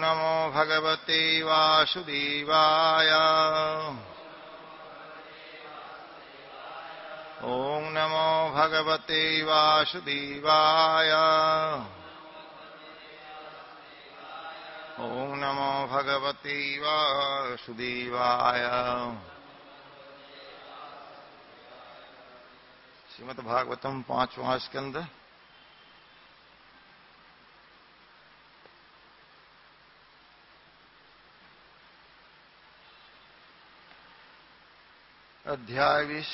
नमो भगवते वासुदेवाय। ॐ नमो भगवते वासुदेवाय। ॐ नमो भगवते वासुदेवाय। श्रीमद्भागवतम 5वां स्कंद अध्याय 20।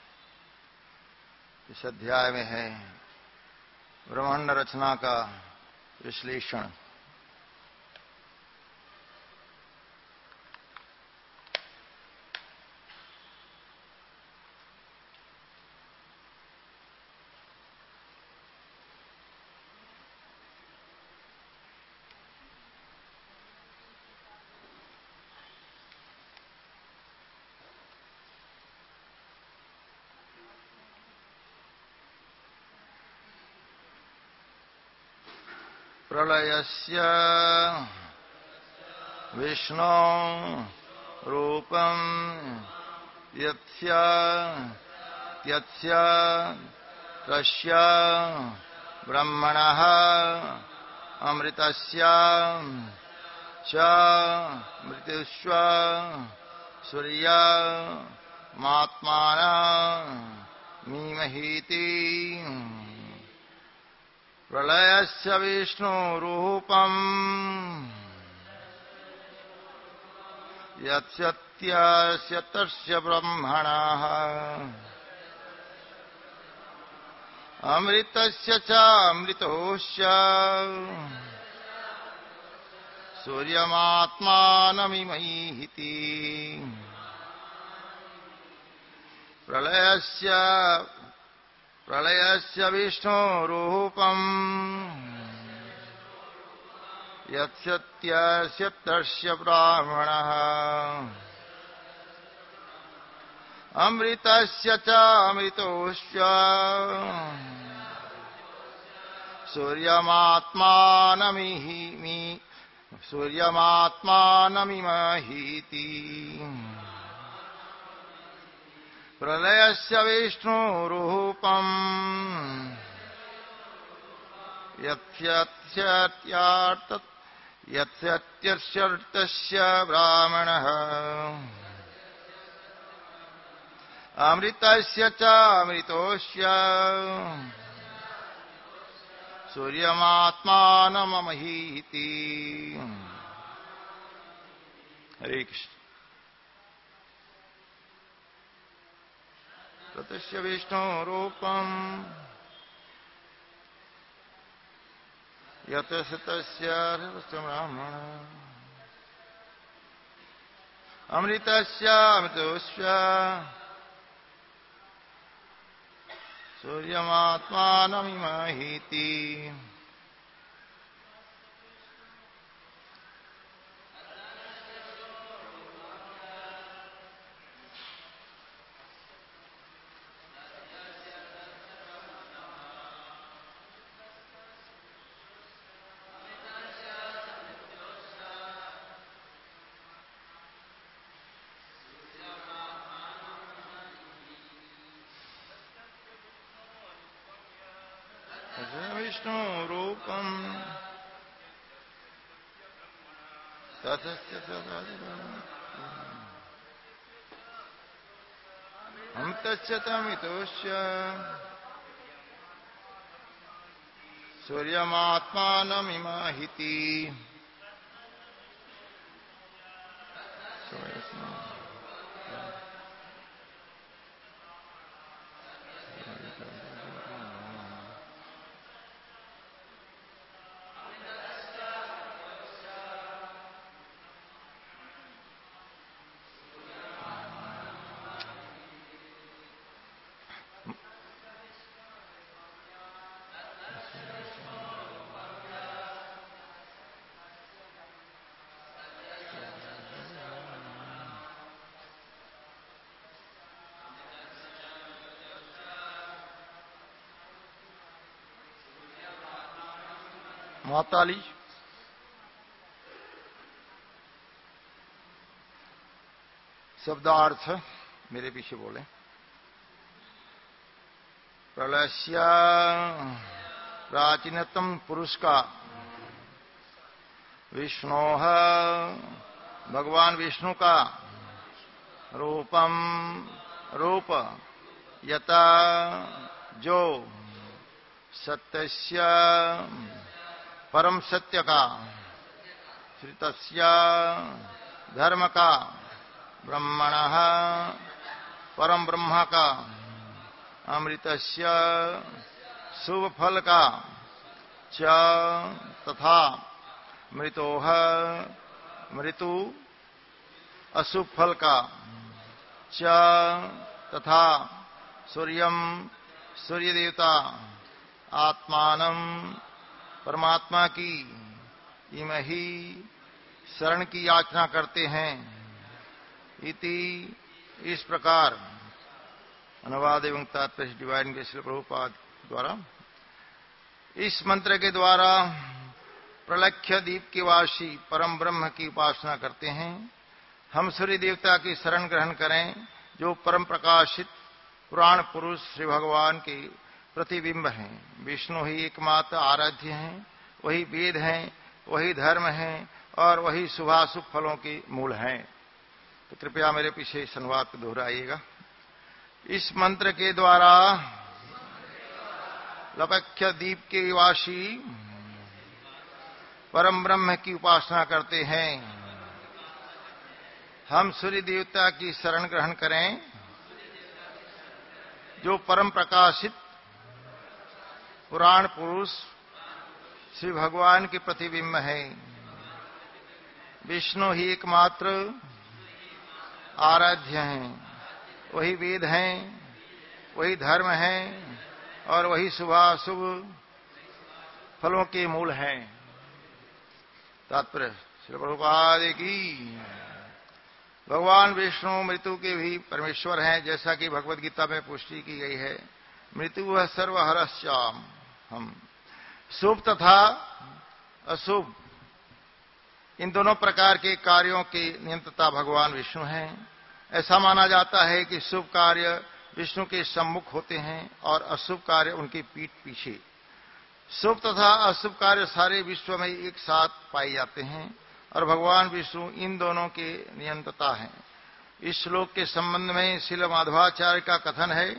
इस अध्याय में है ब्रह्मांड रचना का विश्लेषण। प्रलयस्य विष्णु रूपं यस्य तस्य ब्रह्मणः अमृतस्य च मृत्युष्व सूर्यमात्मानमीमहीति। प्रलयस्य विष्णुरूपम् यस्य तस्य ब्रह्मणः अमृतस्य च अमृतोस्य सूर्यमात्मानमिमहीति। प्रलयस्य विष्णुरूपम् यस्य तस्य ब्राह्मणः अमृतस्य च अमृतोस्य सूर्यमात्मानमिमहीति। प्रलयस्य विष्णुरूपम् यस्य ब्राह्मणः अमृतस्य च अमृतोस्य सूर्यमात्मानमहीति। हरे कृष्ण। तस्य विष्णुरूपम् यस्य तस्य ब्राह्मण अमृतस्य अमृतोस्य सूर्यमात्मानमिमहीति। विष्णुरूपम् अमृतस्य तमितोस्य सूर्यमात्मानमिमहीति। माताली शब्दार्थ मेरे पीछे बोले। प्रलस्य प्राचीनतम पुरुष का विष्णु भगवान विष्णु का रूपम रूप यथा जो सत्यस्य परम सत्य का श्रितस्य धर्म का ब्रह्मणः परम ब्रह्म का अमृतस्य शुभ फल का च तथा मृतोह मृत्यु अशुभ फल का च तथा सूर्यम सूर्य देवता आत्मानं परमात्मा की इमहि शरण की याचना करते हैं। इति इस प्रकार अनुवाद एवं तात्पर्य डिवाइन के श्री प्रभुपाद द्वारा इस मंत्र के द्वारा प्रलक्ष्य दीप के वासी परम ब्रह्म की उपासना करते हैं। हम सूर्य देवता की शरण ग्रहण करें जो परम प्रकाशित पुराण पुरुष श्री भगवान के प्रतिबिंब हैं। विष्णु ही एकमात्र आराध्य हैं, वही वेद हैं, वही धर्म हैं और वही शुभाशुभ फलों के मूल हैं। तो कृपया मेरे पीछे इस अनुवाद को दोहराइएगा। इस मंत्र के द्वारा लपक्ष्य दीप के वासी परम ब्रह्म की उपासना करते हैं। हम सूर्य देवता की शरण ग्रहण करें जो परम प्रकाशित पुराण पुरुष श्री भगवान के प्रतिबिंब है। विष्णु ही एकमात्र आराध्य हैं, वही वेद हैं, वही धर्म हैं और वही शुभाशुभ फलों के मूल हैं। तात्पर्य श्री प्रभुपाद की भगवान विष्णु मृत्यु के भी परमेश्वर हैं, जैसा कि भगवद गीता में पुष्टि की गई है। मृत्यु है सर्वहरश्याम हम। शुभ तथा अशुभ इन दोनों प्रकार के कार्यों के नियंत्रता भगवान विष्णु हैं। ऐसा माना जाता है कि शुभ कार्य विष्णु के सम्मुख होते हैं और अशुभ कार्य उनकी पीठ पीछे। शुभ तथा अशुभ कार्य सारे विश्व में एक साथ पाए जाते हैं और भगवान विष्णु इन दोनों के नियंत्रता हैं। इस श्लोक के संबंध में श्रील माधवाचार्य का कथन है,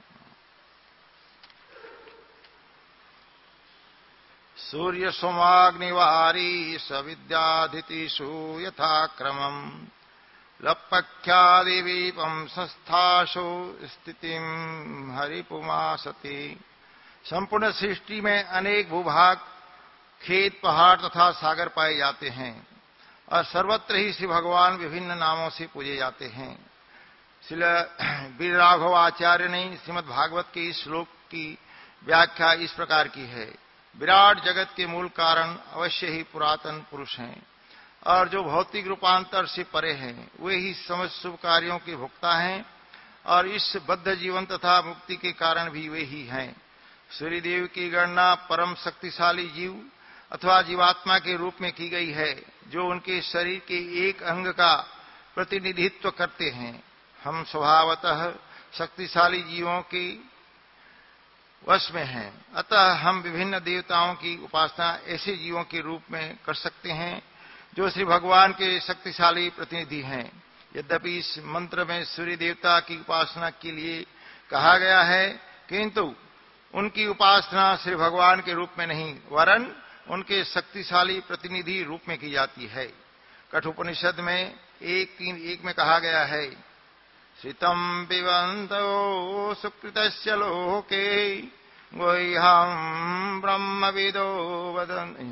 सूर्य सोमाग्निवारी सविद्याधितिषु यथाक्रमम् लपक्ष्यादिवीपं संस्थासु स्थितिं हरिपुमासति। संपूर्ण सृष्टि में अनेक भूभाग, खेत, पहाड़ तथा सागर पाए जाते हैं और सर्वत्र ही श्री भगवान विभिन्न नामों से पूजे जाते हैं। श्रील वीर राघव आचार्य ने श्रीमद् भागवत के इस श्लोक की व्याख्या इस प्रकार की है, विराट जगत के मूल कारण अवश्य ही पुरातन पुरुष हैं और जो भौतिक रूपांतर से परे हैं वे ही समस्त शुभ कार्यों के भोक्ता हैं और इस बद्ध जीवन तथा मुक्ति के कारण भी वे ही हैं। सूर्यदेव की गणना परम शक्तिशाली जीव अथवा जीवात्मा के रूप में की गई है जो उनके शरीर के एक अंग का प्रतिनिधित्व करते हैं। हम स्वभावतः शक्तिशाली जीवों के वश में हैं, अतः हम विभिन्न देवताओं की उपासना ऐसे जीवों के रूप में कर सकते हैं जो श्री भगवान के शक्तिशाली प्रतिनिधि हैं। यद्यपि इस मंत्र में सूर्य देवता की उपासना के लिए कहा गया है, किंतु उनकी उपासना श्री भगवान के रूप में नहीं वरन उनके शक्तिशाली प्रतिनिधि रूप में की जाती है। कठोपनिषद में 1:3:1 में कहा गया है, श्रितं पिबन्तो सुकृतस्य लोके गुह्यं ब्रह्मविदो वदन्ति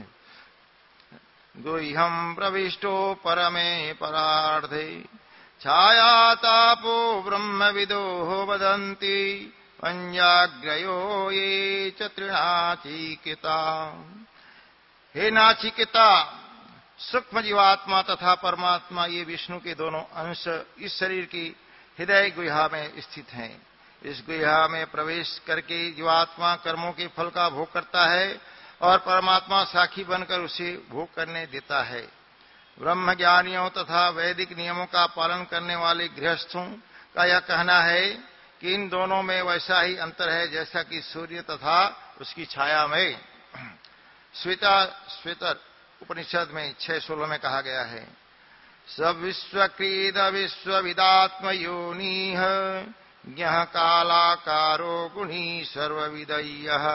गुह्यं प्रविष्टो परमे परार्धे छायातापो ब्रह्मविदो वदन्ति पंजाग्रयो ये च तृणाचिकेता। हे नाचिकेता, सूक्ष्म जीवात्मा तथा परमात्मा ये विष्णु के दोनों अंश इस शरीर की हृदय गुहा में स्थित हैं। इस गुहा में प्रवेश करके जीवात्मा कर्मों के फल का भोग करता है और परमात्मा साखी बनकर उसे भोग करने देता है। ब्रह्मज्ञानियों तथा वैदिक नियमों का पालन करने वाले गृहस्थों का यह कहना है कि इन दोनों में वैसा ही अंतर है जैसा कि सूर्य तथा उसकी छाया में। श्वेतर उपनिषद में 6:16 में कहा गया है, स विश्वक्रीद विश्वविदात्म योनिः ज्ञः कालाकारो गुणी सर्वविदय्यः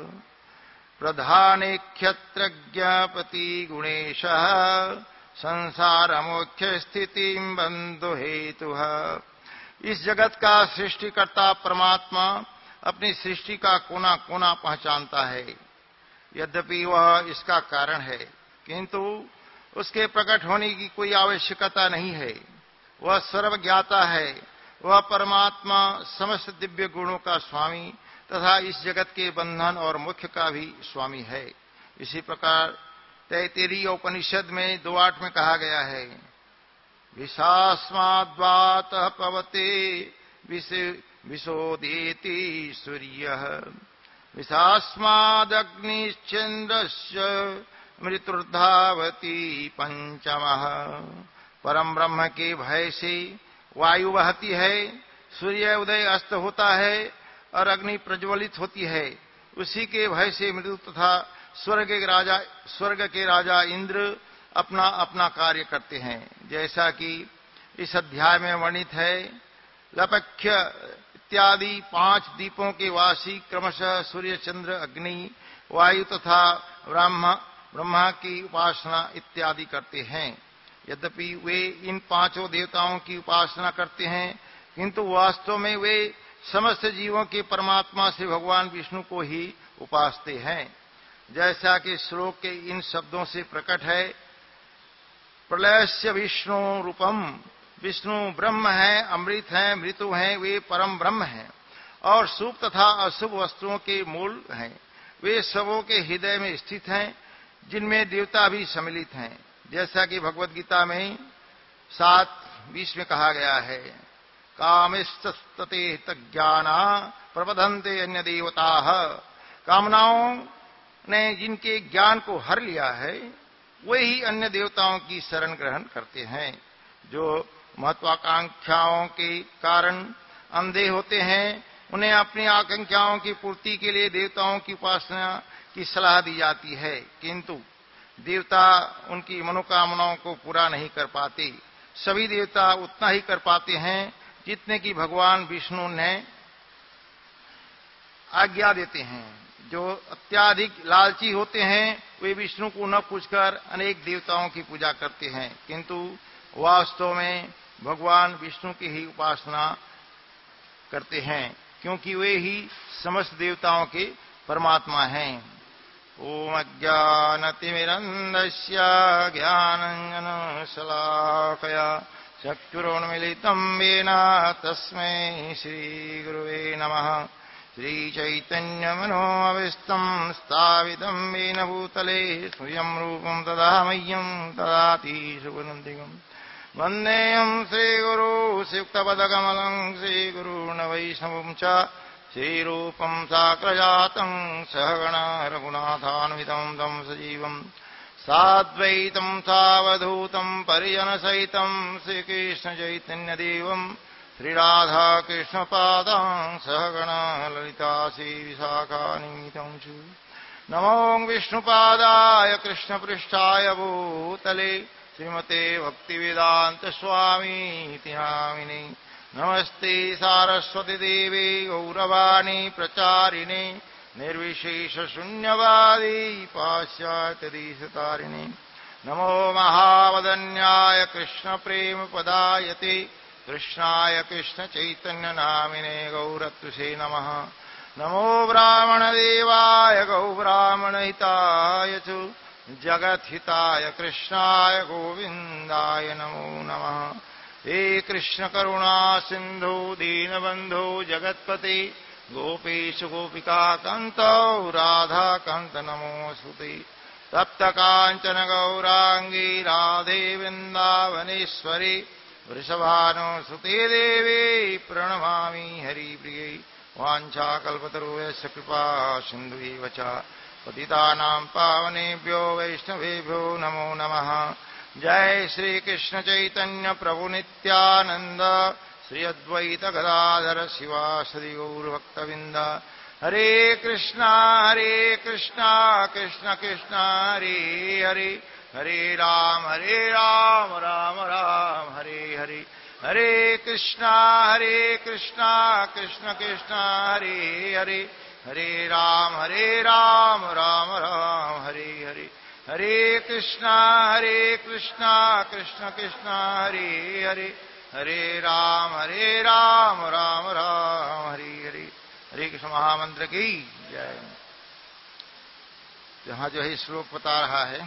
प्रधानेक्षत्रज्ञपति गुणेशः संसार मोक्ष स्थितिं बंधु हेतुः। इस जगत का सृष्टिकर्ता परमात्मा अपनी सृष्टि का कोना कोना पहचानता है। यद्यपि वह इसका कारण है, किंतु उसके प्रकट होने की कोई आवश्यकता नहीं है। वह सर्वज्ञाता है। वह परमात्मा समस्त दिव्य गुणों का स्वामी तथा इस जगत के बंधन और मोक्ष का भी स्वामी है। इसी प्रकार तैत्तिरीय उपनिषद में 2:8 में कहा गया है, विशास्माद्वातः पवते विशोदेति सूर्यः विशास्मादग्निश्चन्द्रस्य मृत्युर्धावति पंचमः। परम ब्रह्म के भय से वायु बहती है, सूर्य उदय अस्त होता है और अग्नि प्रज्वलित होती है। उसी के भय से मृत्यु तथा स्वर्ग के राजा इंद्र अपना अपना कार्य करते हैं। जैसा कि इस अध्याय में वर्णित है, लपख्य इत्यादि 5 द्वीपों के वासी क्रमशः सूर्य, चंद्र, अग्नि, वायु तथा ब्रह्मा की उपासना इत्यादि करते हैं। यद्यपि वे इन 5 देवताओं की उपासना करते हैं, किंतु वास्तव में वे समस्त जीवों के परमात्मा से भगवान विष्णु को ही उपासते हैं। जैसा कि श्लोक के इन शब्दों से प्रकट है, प्रलयस्य विष्णु रूपम, विष्णु ब्रह्म है, अमृत है, मृत्यु है, वे परम ब्रह्म हैं और शुभ तथा अशुभ वस्तुओं के मूल हैं। वे सबों के हृदय में स्थित हैं, जिनमें देवता भी सम्मिलित हैं। जैसा कि भगवद गीता में 7:20 में कहा गया है, कामिस्तते तज्ञाना प्रबधन्ते अन्य देवताः। कामनाओं ने जिनके ज्ञान को हर लिया है, वे ही अन्य देवताओं की शरण ग्रहण करते हैं। जो महत्वाकांक्षाओं के कारण अंधे होते हैं, उन्हें अपनी आकांक्षाओं की पूर्ति के लिए देवताओं की उपासना की सलाह दी जाती है, किंतु देवता उनकी मनोकामनाओं को पूरा नहीं कर पाते। सभी देवता उतना ही कर पाते हैं जितने की भगवान विष्णु ने आज्ञा देते हैं। जो अत्याधिक लालची होते हैं, वे विष्णु को न पूछकर अनेक देवताओं की पूजा करते हैं, किंतु वास्तव में भगवान विष्णु की ही उपासना करते हैं, क्योंकि वे ही समस्त देवताओं के परमात्मा हैं। ओम अज्ञानतिमिरन्धस्य ज्ञानाञ्जनशलाकया चक्षुरुन्मीलितं येन तस्मै श्रीगुरुवे नमः। श्रीचैतन्यमनोभीष्टं स्थापितं येन भूतले स्वयं रूपं तदा मह्यं ददाति शुभनन्दिकम्। वन्देऽहं श्रीगुरो श्रीयुक्तपदकमलं श्रीगुरून् वैष्णवं च श्रीरूपं साग्रजातं सहगण रघुनाथान्वितं तं सजीवम् साद्वैतं सावधूतं परिजनसहितं श्रीकृष्णचैतन्यदेवम् श्रीराधाकृष्णपादां सहगण ललिता श्रीविशाखान्वितं च। नमो विष्णुपादाय कृष्णपृष्ठाय भूतले श्रीमते भक्तिवेदान्तस्वामीति नामिने। नमस्ते सारस्वती देवी गौरवाणी प्रचारिणे निर्विशेषशून्यवादी पाश्चात्यदेशतारिणे। नमो महावदन्याय कृष्णप्रेमपदायते कृष्णाय कृष्णचैतन्यनामिने गौरत्तुषे नमः। नमो ब्राह्मणदेवाय गौब्राह्मणहिताय च जगद्हिताय कृष्णाय गोविन्दाय नमो नमः। हे कृष्ण करुणा सिन्धु दीनबन्धो जगत्पते गोपेश गोपिकाकान्तो राधाकान्त नमोऽस्तुते। तप्त काञ्चन गौराङ्गी राधे वृन्दावनेश्वरी वृषभानुसुते देवी प्रणमामि हरिप्रिये। वाञ्छाकल्पतरुभ्यश्च कृपा सिन्धुएव च पतितानां पावनेभ्यो वैष्णवेभ्यो नमो नमः। जय श्री कृष्ण चैतन्य प्रभु नित्यानंद श्री अद्वैत गदाधर शिवासदि गौरभक्तवृंद। हरे कृष्णा कृष्ण कृष्ण हरे हरे, हरे राम राम राम हरे हरे। हरे कृष्णा कृष्ण कृष्ण हरे हरे, हरे राम राम राम हरे हरे। हरे कृष्णा कृष्ण कृष्ण हरे हरे, हरे राम राम राम हरे हरे। हरे कृष्ण महामंत्र की जय। यहाँ जो है श्लोक बता रहा है,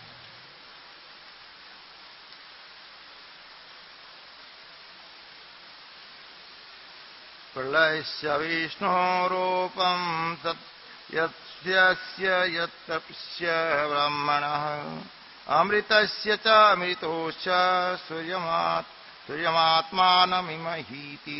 प्रलयस्य विष्णोरूपं तत् यस्य यत्तपस्य ब्रह्मणः अमृतस्य च अमृतोश्च सूर्यमात्मानमिमहीति।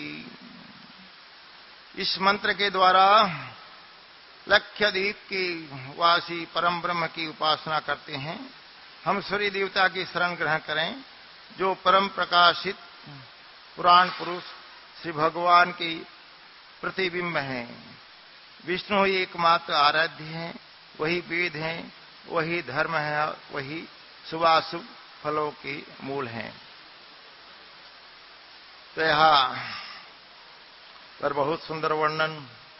इस मंत्र के द्वारा लक्षद्वीप की वासी परम ब्रह्म की उपासना करते हैं। हम सूर्य देवता की शरण ग्रहण करें, जो परम प्रकाशित पुराण पुरुष श्री भगवान की प्रतिबिंब हैं। विष्णु ही एकमात्र आराध्य हैं, वही वेद हैं, वही धर्म है, वही शुभाशुभ फलों के मूल हैं। तो यहाँ पर बहुत सुंदर वर्णन,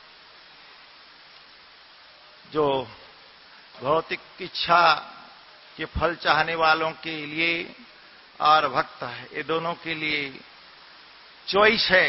जो भौतिक इच्छा के फल चाहने वालों के लिए और भक्त है, ये दोनों के लिए चॉइस है।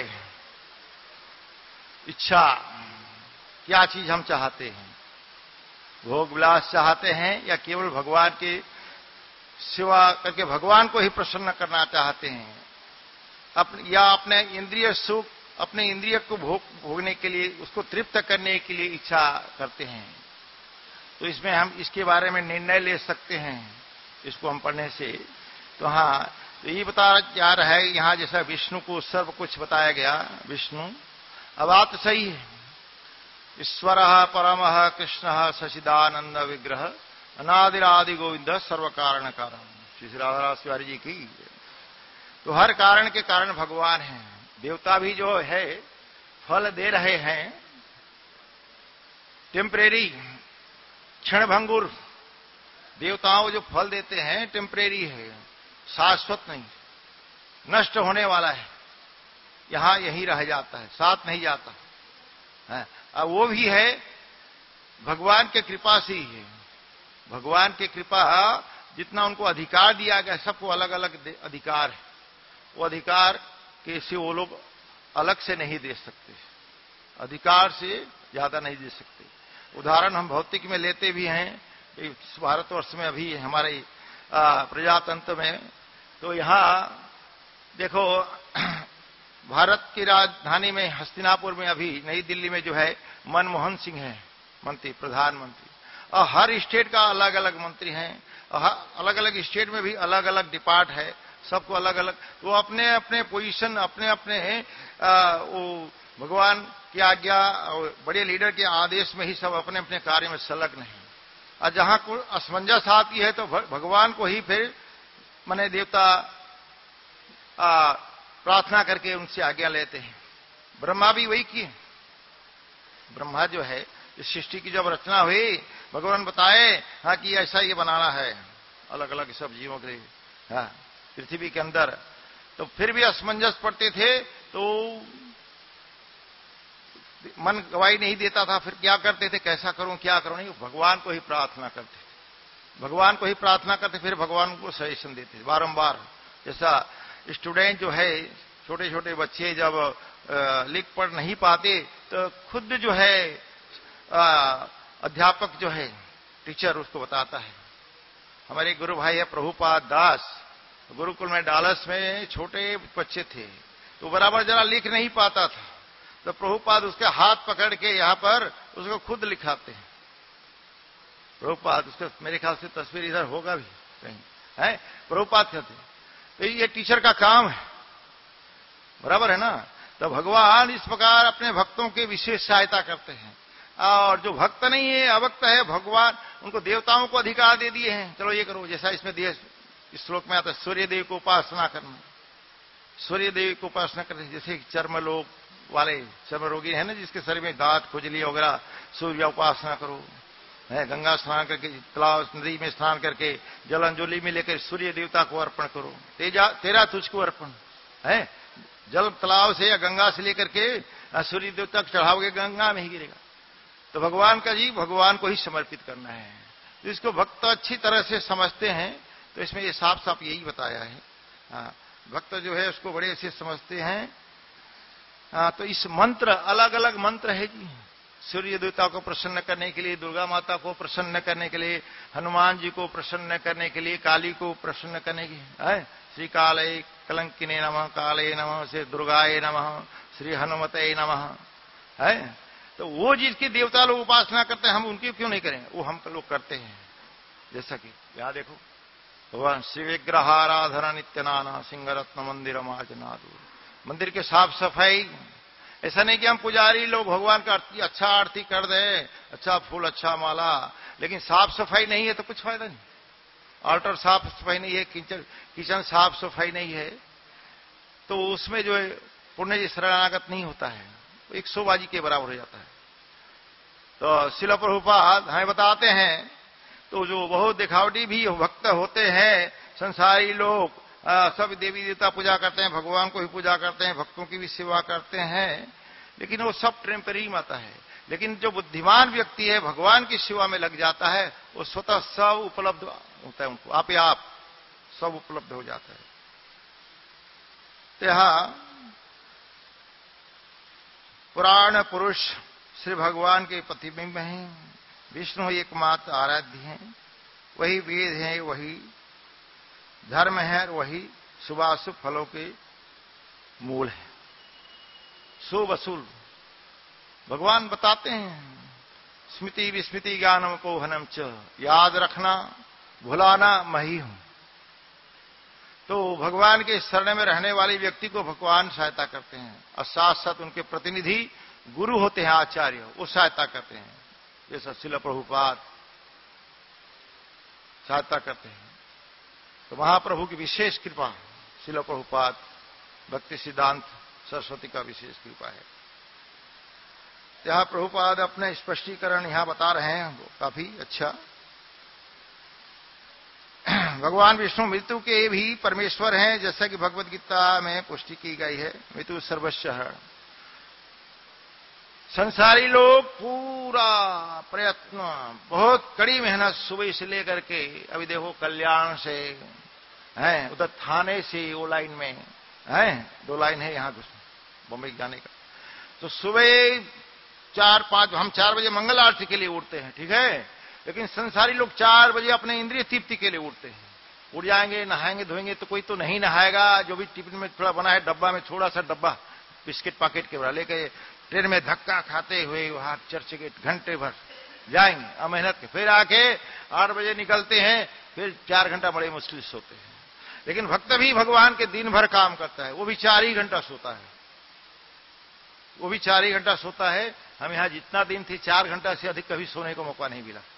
इच्छा क्या चीज हम चाहते हैं, भोग विलास चाहते हैं या केवल भगवान के सेवा करके भगवान को ही प्रसन्न करना चाहते हैं, या अपने इंद्रिय सुख, अपने इंद्रिय को भोगने के लिए, उसको तृप्त करने के लिए इच्छा करते हैं। तो इसमें हम इसके बारे में निर्णय ले सकते हैं, इसको हम पढ़ने से। तो हाँ, तो ये बताया जा रहा है यहाँ, जैसा विष्णु को सब कुछ बताया गया, विष्णु, अब बात तो सही है। ईश्वर परमः कृष्ण सचिदानंद विग्रह अनादिरादि गोविंद सर्व कारण कारण, श्री राधारास तिवारी जी की। तो हर कारण के कारण भगवान हैं। देवता भी जो है फल दे रहे हैं, टेम्परेरी, क्षणभंगुर। देवताओं जो फल देते हैं टेम्परेरी है, शाश्वत नहीं, नष्ट होने वाला है, यहां यहीं रह जाता है, साथ नहीं जाता है। अब वो भी है भगवान के कृपा से ही है। भगवान की कृपा, जितना उनको अधिकार दिया गया, सबको अलग अलग अधिकार है, वो अधिकार कैसे वो लोग अलग से नहीं दे सकते, अधिकार से ज्यादा नहीं दे सकते। उदाहरण हम भौतिक में लेते भी हैं, इस भारतवर्ष में अभी हमारे प्रजातंत्र में, तो यहाँ देखो भारत की राजधानी में हस्तिनापुर में, अभी नई दिल्ली में जो है मनमोहन सिंह है मंत्री, प्रधानमंत्री, और हर स्टेट का अलग अलग मंत्री हैं, और अलग अलग स्टेट में भी अलग अलग डिपार्ट है, सबको अलग अलग, वो अपने अपने पोजीशन, अपने अपने वो भगवान की आज्ञा और बड़े लीडर के आदेश में ही सब अपने अपने कार्य में संलग्न है। और जहां को असमंजस आती है तो भगवान को ही फिर माने देवता प्रार्थना करके उनसे आज्ञा लेते हैं। ब्रह्मा भी वही किए। ब्रह्मा जो है, इस सृष्टि की जब रचना हुई, भगवान बताए हाँ कि ऐसा ये बनाना है अलग अलग सब जीवों के लिए, हाँ, पृथ्वी के अंदर। तो फिर भी असमंजस पड़ते थे, तो मन गवाही नहीं देता था। फिर क्या करते थे, कैसा करूं क्या करूं, नहीं, भगवान को ही प्रार्थना करते थे, भगवान को ही प्रार्थना करते, फिर भगवान को सजेशन देते बारंबार। जैसा स्टूडेंट जो है, छोटे छोटे बच्चे जब लिख पढ़ नहीं पाते, तो खुद जो है अध्यापक जो है, टीचर, उसको बताता है। हमारे गुरु भाई है प्रभुपाद दास, गुरुकुल में डालस में छोटे बच्चे थे, तो बराबर जरा लिख नहीं पाता था, तो प्रभुपाद उसके हाथ पकड़ के यहाँ पर उसको खुद लिखाते हैं। प्रभुपाद, उसका मेरे ख्याल से तस्वीर इधर होगा भी कहीं, है, प्रभुपाद कहते हैं। तो ये टीचर का काम है, बराबर है ना। तो भगवान इस प्रकार अपने भक्तों के विशेष सहायता करते हैं, और जो भक्त नहीं है, अभक्त है, भगवान उनको देवताओं को अधिकार दे दिए हैं, चलो ये करो, जैसा इसमें दिए इस श्लोक में आता है सूर्य देव को उपासना करना। सूर्य देव को उपासना करने, जैसे चर्म लोग वाले चर्म रोगी है ना, जिसके शरीर में दांत खुजली वगैरह, सूर्य उपासना करो, है गंगा स्नान करके, तालाब नदी में स्नान करके जल अंजलि में लेकर सूर्य देवता को अर्पण करो। तेरा तुझको अर्पण है, जल तालाब से या गंगा से लेकर के सूर्य देवता को चढ़ाओगे, गंगा में ही गिरेगा। तो भगवान का जी भगवान को ही समर्पित करना है। तो इसको भक्त अच्छी तरह से समझते हैं, तो इसमें ये साफ साफ यही बताया है। भक्त जो है उसको बड़े अच्छे समझते हैं। तो इस मंत्र, अलग अलग मंत्र है जी, सूर्य देवता को प्रसन्न करने के लिए, दुर्गा माता को प्रसन्न करने के लिए, हनुमान जी को प्रसन्न करने के लिए, काली को प्रसन्न करने के लिए, श्री काले कलंकिने नमः, काले नमः, से दुर्गाए नमः, श्री हनुमते नमः, है। तो वो जिसकी देवता लोग उपासना करते हैं, हम उनकी क्यों नहीं करें? वो हम लोग करते हैं। जैसा कि यहां देखो, भगवान श्री विग्रहाराधना नित्यनाना सिंहरत्न मंदिर मार्जनादू, मंदिर के साफ सफाई। ऐसा नहीं कि हम पुजारी लोग भगवान का अच्छा आरती कर दें, अच्छा फूल, अच्छा माला, लेकिन साफ सफाई नहीं है तो कुछ फायदा नहीं। ऑल्टर साफ सफाई नहीं है, किचन साफ सफाई नहीं है, तो उसमें जो है पुण्य जी शरणागत नहीं होता है, एक शोबाजी के बराबर हो जाता है। तो श्रील प्रभुपाद हमें बताते हैं, तो जो बहुत दिखावटी भी भक्त होते हैं, संसारी लोग सब देवी देवता पूजा करते हैं, भगवान को ही पूजा करते हैं, भक्तों की भी सेवा करते हैं, लेकिन वो सब टेम्परेरी आता है। लेकिन जो बुद्धिमान व्यक्ति है, भगवान की सेवा में लग जाता है, वो स्वतः सब उपलब्ध होता है, उनको आप ही आप सब उपलब्ध हो जाता है। तो यहां पुराण पुरुष श्री भगवान के प्रतिबिंब हैं। विष्णु एकमात्र आराध्य हैं, वही वेद है, वही धर्म है, वही शुभाशुभ फलों के मूल है। शुभ अशुभ भगवान बताते हैं। स्मृति विस्मृति ज्ञानम को हनम च, याद रखना भुलाना मही हूं। तो भगवान के शरण में रहने वाले व्यक्ति को भगवान सहायता करते हैं, और साथ साथ उनके प्रतिनिधि गुरु होते हैं, आचार्य, वो सहायता करते हैं। जैसा श्रील प्रभुपाद सहायता करते हैं। तो महाप्रभु की विशेष कृपा, श्रील प्रभुपाद भक्ति सिद्धांत सरस्वती का विशेष कृपा है। यहां प्रभुपाद अपने स्पष्टीकरण यहां बता रहे हैं, वो काफी अच्छा। भगवान विष्णु मृत्यु के भी परमेश्वर हैं, जैसा कि भगवद गीता में पुष्टि की गई है, मृत्यु सर्वस्व है। संसारी लोग पूरा प्रयत्न, बहुत कड़ी मेहनत सुबह से लेकर के, अभी देखो कल्याण से है, उधर थाने से वो लाइन में है, 2 लाइन है यहां बम्बई जाने का। तो सुबह 4-5, हम 4 बजे मंगल आरती के लिए उठते हैं, ठीक है, लेकिन संसारी लोग 4 बजे अपने इंद्रिय तृप्ति के लिए उठते हैं। उठ जाएंगे, नहाएंगे धोएंगे, तो कोई तो नहीं नहाएगा, जो भी टिफिन में थोड़ा बना है डब्बा में, थोड़ा सा डब्बा बिस्किट पैकेट के बड़ा लेके ट्रेन में धक्का खाते हुए वहां चर्च गेट घंटे भर जाएंगे और मेहनत के, फिर आके 8 बजे निकलते हैं, फिर 4 घंटा बड़े मुश्किल से सोते हैं। लेकिन भक्त भी भगवान के दिन भर काम करता है, वो भी 4 ही घंटा सोता है, वो भी 4 ही घंटा सोता है। हम यहां जितना दिन थे 4 घंटा से अधिक कभी सोने को मौका नहीं मिला।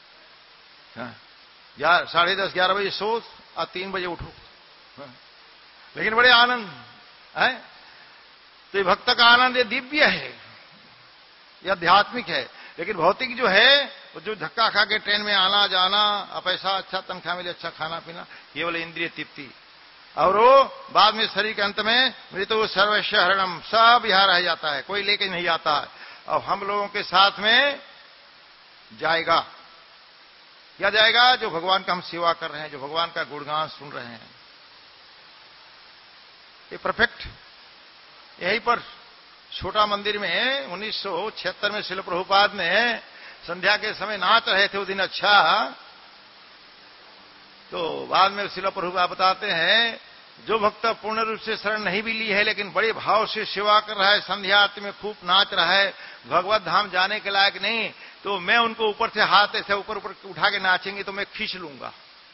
10:30-11 बजे सो और 3 बजे उठो, लेकिन बड़े आनंद है। तो ये भक्त का आनंद ये दिव्य है, यह आध्यात्मिक है। लेकिन भौतिक जो है, वो जो धक्का खा के ट्रेन में आना जाना, पैसा अच्छा तनख्वाह मिले, अच्छा खाना पीना, केवल इंद्रिय तृप्ति, और वो बाद में शरीर के अंत में मृत्यु सर्वस्व हरणम, सब यहां रह जाता है, कोई लेके नहीं आता है। और हम लोगों के साथ में जाएगा, क्या जाएगा? जो भगवान का हम सेवा कर रहे हैं, जो भगवान का गुणगान सुन रहे हैं। ये परफेक्ट, यहीं पर छोटा मंदिर में 1976 में श्रील प्रभुपाद ने संध्या के समय नाच रहे थे, वो दिन अच्छा। तो बाद में श्रील प्रभुपाद बताते हैं, जो भक्त पूर्ण रूप से शरण नहीं भी ली है, लेकिन बड़े भाव से सेवा कर रहा है, संध्या आरती में खूब नाच रहा है, भगवत धाम जाने के लायक नहीं, तो मैं उनको ऊपर से हाथ ऐसे ऊपर ऊपर उठा के नाचेंगे तो मैं खींच लूंगा।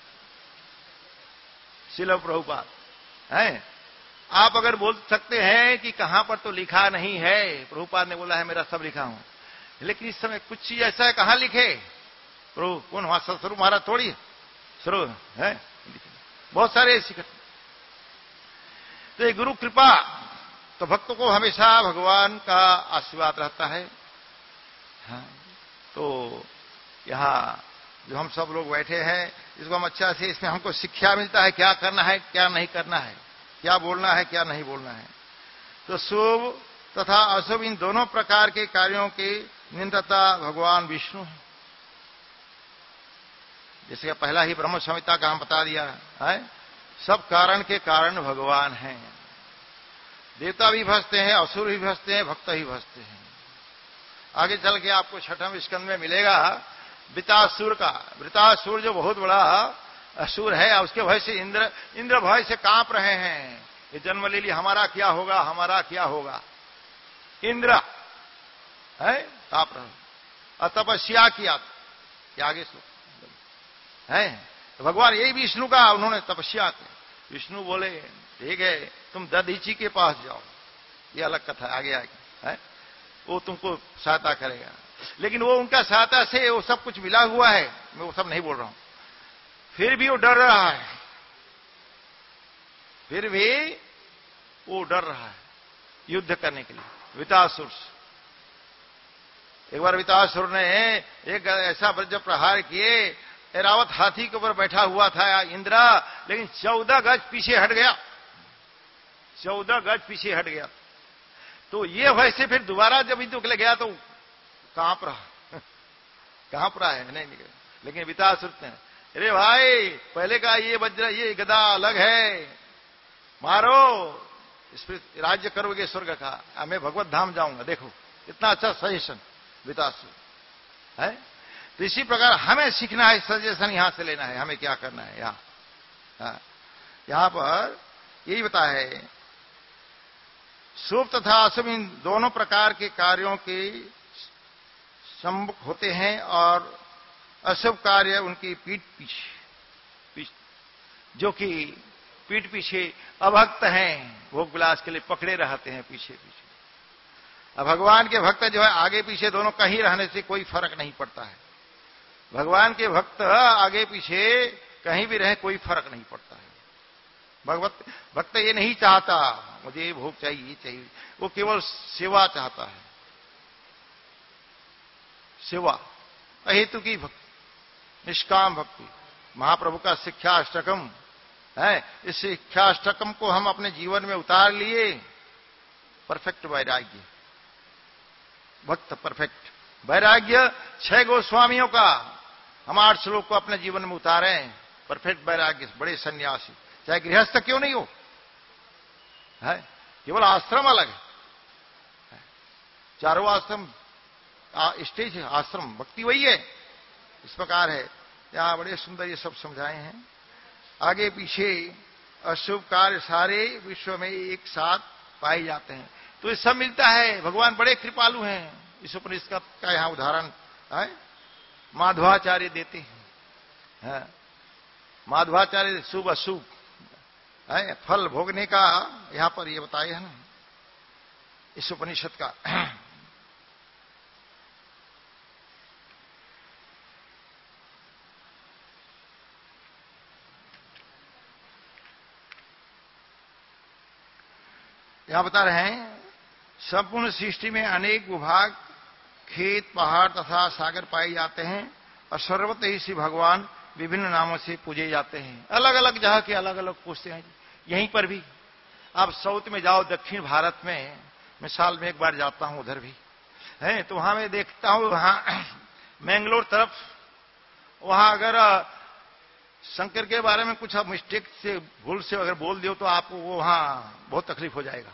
श्रील प्रभुपाद है। आप अगर बोल सकते हैं कि कहां पर तो लिखा नहीं है, प्रभुपाद ने बोला है मेरा सब लिखा हूं, लेकिन इस समय कुछ चीज ऐसा है, कहां लिखे? प्रभु कौन वहां ससुर महाराज थोड़ी शुरू है, बहुत सारे ऐसी घटना। तो ये गुरु कृपा, तो भक्तों को हमेशा भगवान का आशीर्वाद रहता है। हाँ, तो यहाँ जो हम सब लोग बैठे हैं, इसको हम अच्छा से, इसमें हमको शिक्षा मिलता है क्या करना है क्या नहीं करना है, क्या बोलना है क्या नहीं बोलना है। तो शुभ तथा अशुभ इन दोनों प्रकार के कार्यों की निंदता भगवान विष्णु है। जैसे पहला ही ब्रह्म संहिता का हम बता दिया है, सब कारण के कारण भगवान हैं। देवता भी भजते हैं, असुर भी भजते हैं, भक्त ही भजते हैं। आगे चल के आपको छठम स्कंद में मिलेगा वृतासुर का। वृतासुर जो बहुत बड़ा असुर है, उसके भय से इंद्र भय से कांप रहे हैं। ये जन्म ले लिया, हमारा क्या होगा, हमारा क्या होगा। इंद्र है कांप रहे, और तपस्या किया, आगे सो है। तो भगवान यही विष्णु का, उन्होंने तपस्या की। विष्णु बोले ठीक है, तुम दधीची के पास जाओ, ये अलग कथा आगे आएगी है, वो तुमको सहायता करेगा। लेकिन वो उनका सहायता से वो सब कुछ मिला हुआ है, मैं वो सब नहीं बोल रहा हूं। फिर भी वो डर रहा है, फिर भी वो डर रहा है युद्ध करने के लिए। वृतासुर, एक बार वृतासुर ने एक ऐसा वज्र प्रहार किए, ऐरावत हाथी के ऊपर बैठा हुआ था इंद्र, लेकिन 14 गज पीछे हट गया, 14 गज पीछे हट गया। तो ये वैसे फिर दोबारा जब युद्ध के लिए गया तो कांप रहा है नहीं निकले। लेकिन वृतासुर ने, अरे भाई पहले का ये वज्र ये गदा अलग है, मारो, इस पर राज्य करोगे स्वर्ग का, मैं भगवत धाम जाऊंगा। देखो इतना अच्छा सजेशन वृतासुर है। तो इसी प्रकार हमें सीखना है, सजेशन यहां से लेना है, हमें क्या करना है। यहां पर यही बताया है, शुभ तथा अशुभ इन दोनों प्रकार के कार्यों के सम्मुख होते हैं, और अशुभ कार्य उनकी पीठ पीछे, जो कि पीठ पीछे अभक्त हैं, भोग विलास के लिए पकड़े रहते हैं पीछे पीछे। अब भगवान के भक्त जो है आगे पीछे दोनों कहीं रहने से कोई फर्क नहीं पड़ता है। भगवान के भक्त आगे पीछे कहीं भी रहे कोई फर्क नहीं पड़ता है। भक्त ये नहीं चाहता मुझे ये भोग चाहिए ये चाहिए, वो केवल सेवा चाहता है, सेवा अहेतु की भक्ति, निष्काम भक्ति। महाप्रभु का शिक्षाष्टकम है, इस शिक्षाष्टकम को हम अपने जीवन में उतार लिए। परफेक्ट वैराग्य, भक्त परफेक्ट वैराग्य 6 गोस्वामियों का हम 8 श्लोक को अपने जीवन में उतारे। परफेक्ट वैराग्य, बड़े सन्यासी, चाहे गृहस्थ क्यों नहीं हो, है केवल आश्रम अलग है, चारों आश्रम स्टेज है, आश्रम भक्ति वही है। इस प्रकार है, यहां बड़े सुंदर ये सब समझाए हैं। आगे पीछे अशुभ कार्य सारे विश्व में एक साथ पाए जाते हैं, तो ये सब मिलता है। भगवान बड़े कृपालु हैं। इस उपनिषद का यहां उदाहरण है माधवाचार्य देते हैं। माधवाचार्य शुभ अशुभ है फल भोगने का यहां पर ये बताए हैं ना इस उपनिषद का। यहां बता रहे हैं, संपूर्ण सृष्टि में अनेक भूभाग, खेत, पहाड़ तथा सागर पाए जाते हैं, और सर्वत्र ही श्री भगवान विभिन्न नामों से पूजे जाते हैं। अलग अलग जगह के अलग अलग पूजते हैं। यहीं पर भी आप साउथ में जाओ, दक्षिण भारत में, मैं साल में एक बार जाता हूं उधर भी है, तो वहां मैं देखता हूं, वहां मैंगलोर तरफ, वहां अगर शंकर के बारे में कुछ आप मिस्टेक से भूल से अगर बोल दियो तो आपको वो वहां बहुत तकलीफ हो जाएगा।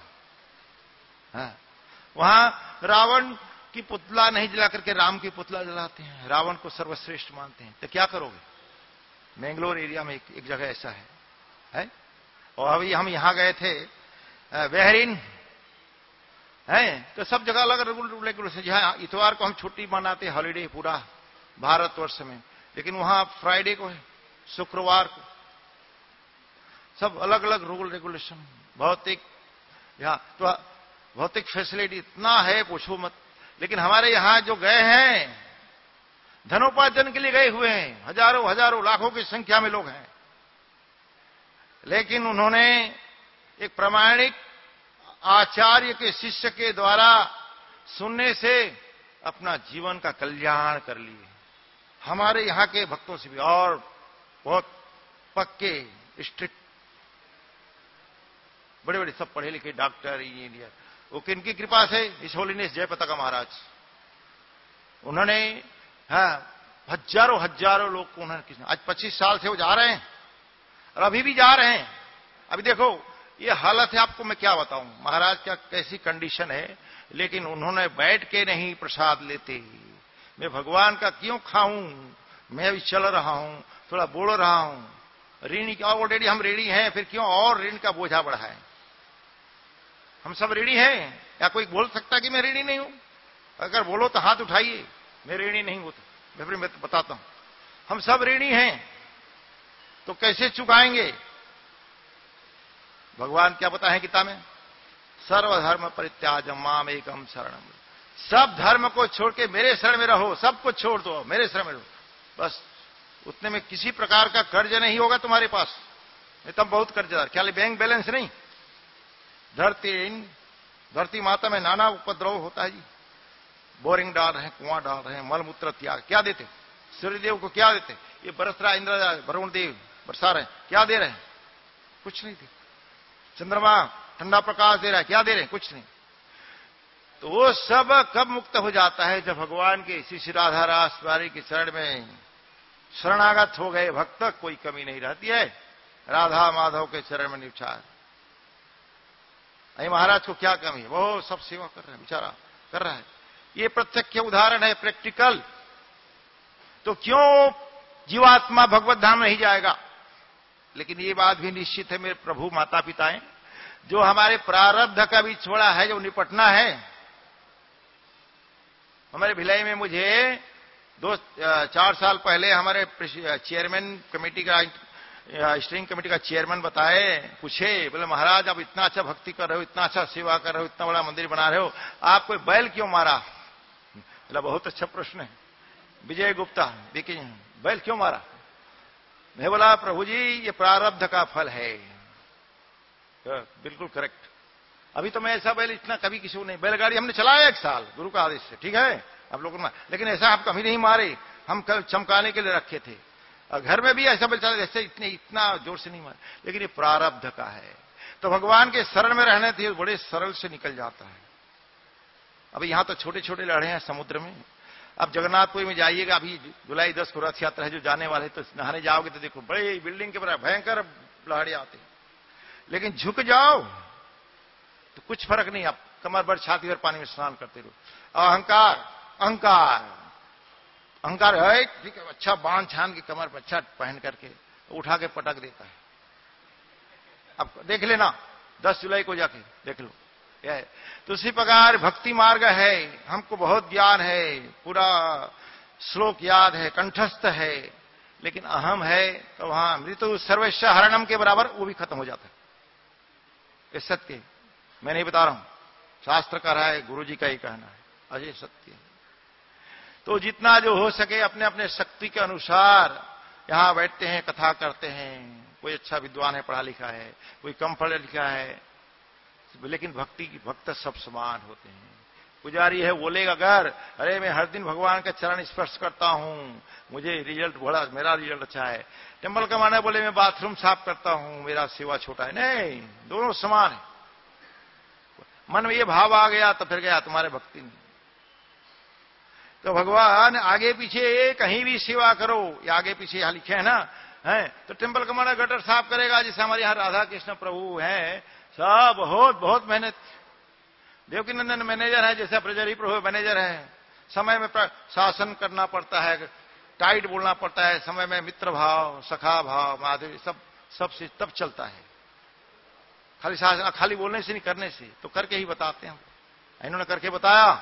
वहां रावण की पुतला नहीं जला करके राम की पुतला जलाते हैं, रावण को सर्वश्रेष्ठ मानते हैं। तो क्या करोगे? मैंगलोर एरिया में एक जगह ऐसा है? और अभी हम यहां गए थे बहरीन है, तो सब जगह अलग रेगुलेशन। जहां इतवार को हम छुट्टी मनाते, हॉलीडे पूरा भारतवर्ष में, लेकिन वहां फ्राइडे को है, शुक्रवार को, सब अलग अलग रूल रेगुलेशन। भौतिक यहाँ तो भौतिक फैसिलिटी इतना है पूछो मत। लेकिन हमारे यहां जो गए हैं धनोपार्जन के लिए गए हुए हैं, हजारों हजारों लाखों की संख्या में लोग हैं, लेकिन उन्होंने एक प्रामाणिक आचार्य के शिष्य के द्वारा सुनने से अपना जीवन का कल्याण कर लिए। हमारे यहां के भक्तों से भी और बहुत पक्के स्ट्रिक्ट, बड़े बड़े सब पढ़े लिखे डॉक्टर इंजीनियर, वो किनकी कृपा से? इस होलीनेस जयपताका महाराज। उन्होंने हजारों लोग को उन्होंने, आज 25 साल से वो जा रहे हैं और अभी भी जा रहे हैं। अभी देखो ये हालत है, आपको मैं क्या बताऊं महाराज क्या कैसी कंडीशन है, लेकिन उन्होंने बैठ के नहीं प्रसाद लेते। मैं भगवान का क्यों खाऊं, मैं अभी चल रहा हूं, थोड़ा बोल रहा हूं, ऋणी क्या, ऑलरेडी हम ऋणी हैं, फिर क्यों और ऋण का बोझा बढ़ाएं? हम सब ऋणी हैं। या कोई बोल सकता कि मैं ऋणी नहीं हूं? अगर बोलो तो हाथ उठाइए, मैं ऋणी नहीं हूं तो फिर मैं तो बताता हूं हम सब ऋणी हैं, तो कैसे चुकाएंगे? भगवान क्या बताए गीता में? सर्वधर्म परित्याजम माम एकम शरणम। सब धर्म को छोड़ के मेरे शरण में रहो, सब कुछ छोड़ दो, मेरे शरण में रहो, बस उतने में किसी प्रकार का कर्ज नहीं होगा तुम्हारे पास। नहीं तब बहुत कर्जदार, क्या बैंक बैलेंस नहीं। धरती माता में नाना उपद्रव होता है जी। बोरिंग डाल रहे हैं, कुआं डाल रहे हैं, मलमूत्र त्याग, क्या देते? सूर्यदेव को क्या देते? ये बरस रहा, इंद्र वरुण देव बरसा रहे हैं, क्या दे रहे हैं? कुछ नहीं दे। चंद्रमा ठंडा प्रकाश दे रहा है, क्या दे रहे हैं? कुछ नहीं। तो वो सब कब मुक्त हो जाता है? जब भगवान के श्री राधा रास वारी की शरण में शरणागत हो गए भक्त, कोई कमी नहीं रहती है। राधा माधव के चरण में निचार। अरे महाराज को क्या कमी है? वो सब सेवा कर रहे हैं, बेचारा कर रहा है। ये प्रत्यक्ष उदाहरण है, प्रैक्टिकल। तो क्यों जीवात्मा भगवत धाम नहीं जाएगा? लेकिन ये बात भी निश्चित है मेरे प्रभु माता पिताएं, जो हमारे प्रारब्ध का भी छोड़ा है, जो निपटना है। हमारे भिलाई में मुझे 4 साल पहले हमारे चेयरमैन कमेटी का, स्ट्रिंग कमेटी का चेयरमैन बताए, पूछे, बोले महाराज आप इतना अच्छा भक्ति कर रहे हो, इतना अच्छा सेवा कर रहे हो, इतना बड़ा मंदिर बना रहे हो, आप कोई बैल क्यों मारा? बोला बहुत अच्छा प्रश्न है। विजय गुप्ता बैल क्यों मारा? मैं बोला प्रभु जी ये प्रारब्ध का फल है। बिल्कुल करेक्ट। अभी तो मैं ऐसा बैल इतना कभी किसी को नहीं, बैलगाड़ी हमने चलाया 1 साल गुरु का आदेश से, ठीक है आप लोगों ने, लेकिन ऐसा हम कभी नहीं मारे, हम कल चमकाने के लिए रखे थे। और घर में भी ऐसा बैल चला, ऐसे इतना जोर से नहीं मारे, लेकिन ये प्रारब्ध का है। तो भगवान के शरण में रहने थे, बड़े सरल से निकल जाता है। अभी यहां तो छोटे छोटे लहड़े हैं समुद्र में। अब जगन्नाथपुरी में जाइएगा, अभी जुलाई 10 को रथ यात्रा है, जो जाने वाले तो नहाने जाओगे तो देखो बड़े बिल्डिंग के बराबर भयंकर लहड़े आते हैं, लेकिन झुक जाओ तो कुछ फर्क नहीं, आप कमर भर छाती भर पानी में स्नान करते रहो। अहंकार अहंकार अहंकार है, ठीक है, अच्छा बांध छान के कमर पर अच्छा पहन करके उठा के पटक देता है। अब देख लेना 10 जुलाई को जाके देख लो। यह तो उसी प्रकार भक्ति मार्ग है, हमको बहुत ज्ञान है, पूरा श्लोक याद है, कंठस्थ है, लेकिन अहम है तो वहां मृत्यु सर्वस्व हरणम के बराबर वो भी खत्म हो जाता है। ये सत्य मैं नहीं बता रहा हूं, शास्त्र का रहा है, गुरु जी का ही कहना है, अजय सत्य है। तो जितना जो हो सके अपने अपने शक्ति के अनुसार यहां बैठते हैं, कथा करते हैं। कोई अच्छा विद्वान है, पढ़ा लिखा है, कोई कम पढ़ा लिखा है, लेकिन भक्त सब समान होते हैं। पुजारी है, बोलेगा अगर अरे मैं हर दिन भगवान का चरण स्पर्श करता हूं, मुझे रिजल्ट बड़ा, मेरा रिजल्ट अच्छा है। टेम्पल का माना बोले मैं बाथरूम साफ करता हूं, मेरा सेवा छोटा है। नहीं, दोनों समान है। मन में ये भाव आ गया तो फिर गया तुम्हारे भक्ति में। तो भगवान आगे पीछे कहीं भी सेवा करो, या आगे पीछे यहां लिखे है ना, है तो टेम्पल का माना गटर साफ करेगा। जैसे हमारे यहाँ राधा कृष्ण प्रभु हैं, सब बहुत बहुत मेहनत। देवकी नंदन मैनेजर है, जैसे ब्रजहरि प्रभु मैनेजर है, समय में शासन करना पड़ता है, टाइट बोलना पड़ता है, समय में मित्र भाव, सखा भाव, माधुरी सब से तब चलता है। खाली शासन, खाली बोलने से नहीं, करने से। तो करके ही बताते हैं, इन्होंने करके बताया।